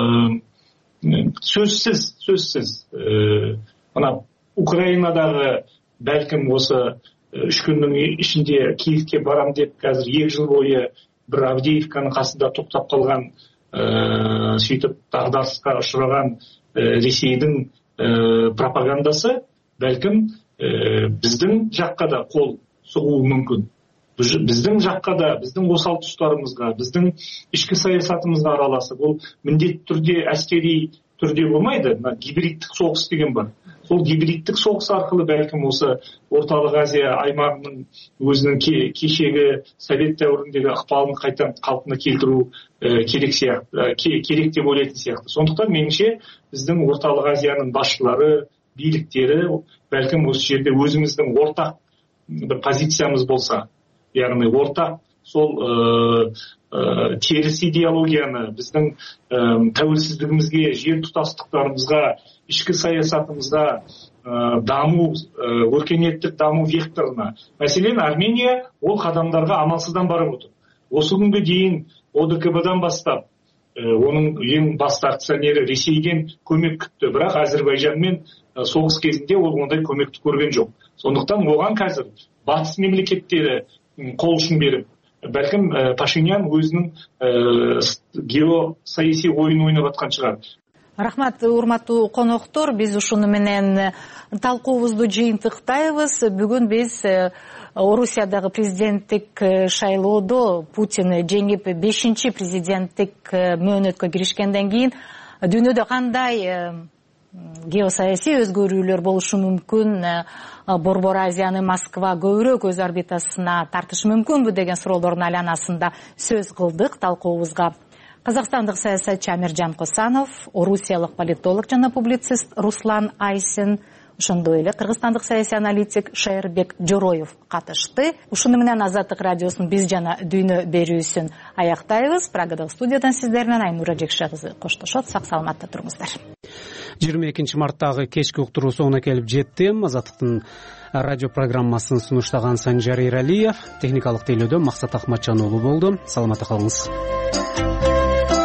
Speaker 4: сөзсүз, сөзсүз мына Украинадагы бәлким осы үч күндүн ичинде Киевке барам деп қазір эки жыл бою бир Авдеевканын касында токтоп калган, сөйтүп дагдарышка учураган Ресейдин пропагандасы бәлким биздин жакка да кол согуу мүмкүн. Биздин жакка да, биздин осал туштарыбызга, биздин ички саясатыбызга аралашып, бул міндетті түрде әскери түрде болмайды. Гибриддик согуш деген бар. Сол гибриддик согуш аркылы бәлким осы Ортолук Азия аймагынын өзүнүн кечеги Совет дәврүндөгү ыкпалын кайтадан калпына келтирүү керек сыяктуу, керек деп ойлойтун сыяктуу. Сондуктан менимче биздин Ортолук Азиянын башчылары, бийликтери бәлким осы жерде өзүбүздүн ортак бир позициябыз болса, яғни ортақ сол теріс идеологияны біздің тәуелсіздігімізге, жер тұтастықтарымызға, ішкі саясатымызға, даму, өркениеттік даму векторына. Мәселен, Армения ол қадамдарға амалсыздан барып отыр. Осы күнге дейін о дэ ка бэ-дан бастап, оның ең басты акционері Ресейден көмек күтті, бірақ Әзербайжанмен соғыс кезінде ол ондай көмекті көрген жоқ. Сондықтан оған қазір батыс мемлекеттері қол ұшын беріп, бәлкім Пашинян өзінің геосаяси ойын ойнап жатқан шығар.
Speaker 7: Рахмат, урматтуу коноктор. Биз ушуну менен талкуубузду жыйынтыктайбыз. Бүгүн биз Орусиядагы президенттик шайлоодо Путин жеңип бешинчи президенттик мөөнөткө киришкенден кийин дүйнөдө кандай геосаясий өзгөрүүлөр болушу мүмкүн, Борбор Азияны Москва көбүрөөк өз орбитасына тартышы мүмкүнбү деген суроолордун айланасында сөз кылдык. Талкуубузга казакстандык саясатчы Амиржан Косанов, орусиялык политолог жана публицист Руслан Айсин, ошондой эле кыргызстандык саясий аналитик Шайырбек Жороев катышты. Ушуну менен Азаттык радиосунун биз жана дүйнө берүүсүн аяктайбыз. Прагадагы студиядан сиздер менен Айнура Жекше кызы коштошот. Сак саламатта туруңуздар.
Speaker 2: жыйырма экинчи марттагы кечки уктуруу соңуна келип жетти. Азаттыктын радио программасын сунуштаган Санжар Иралиев, техникалык тейлөөдө Максат Акматжан уулу болду. Саламатта калыңыз.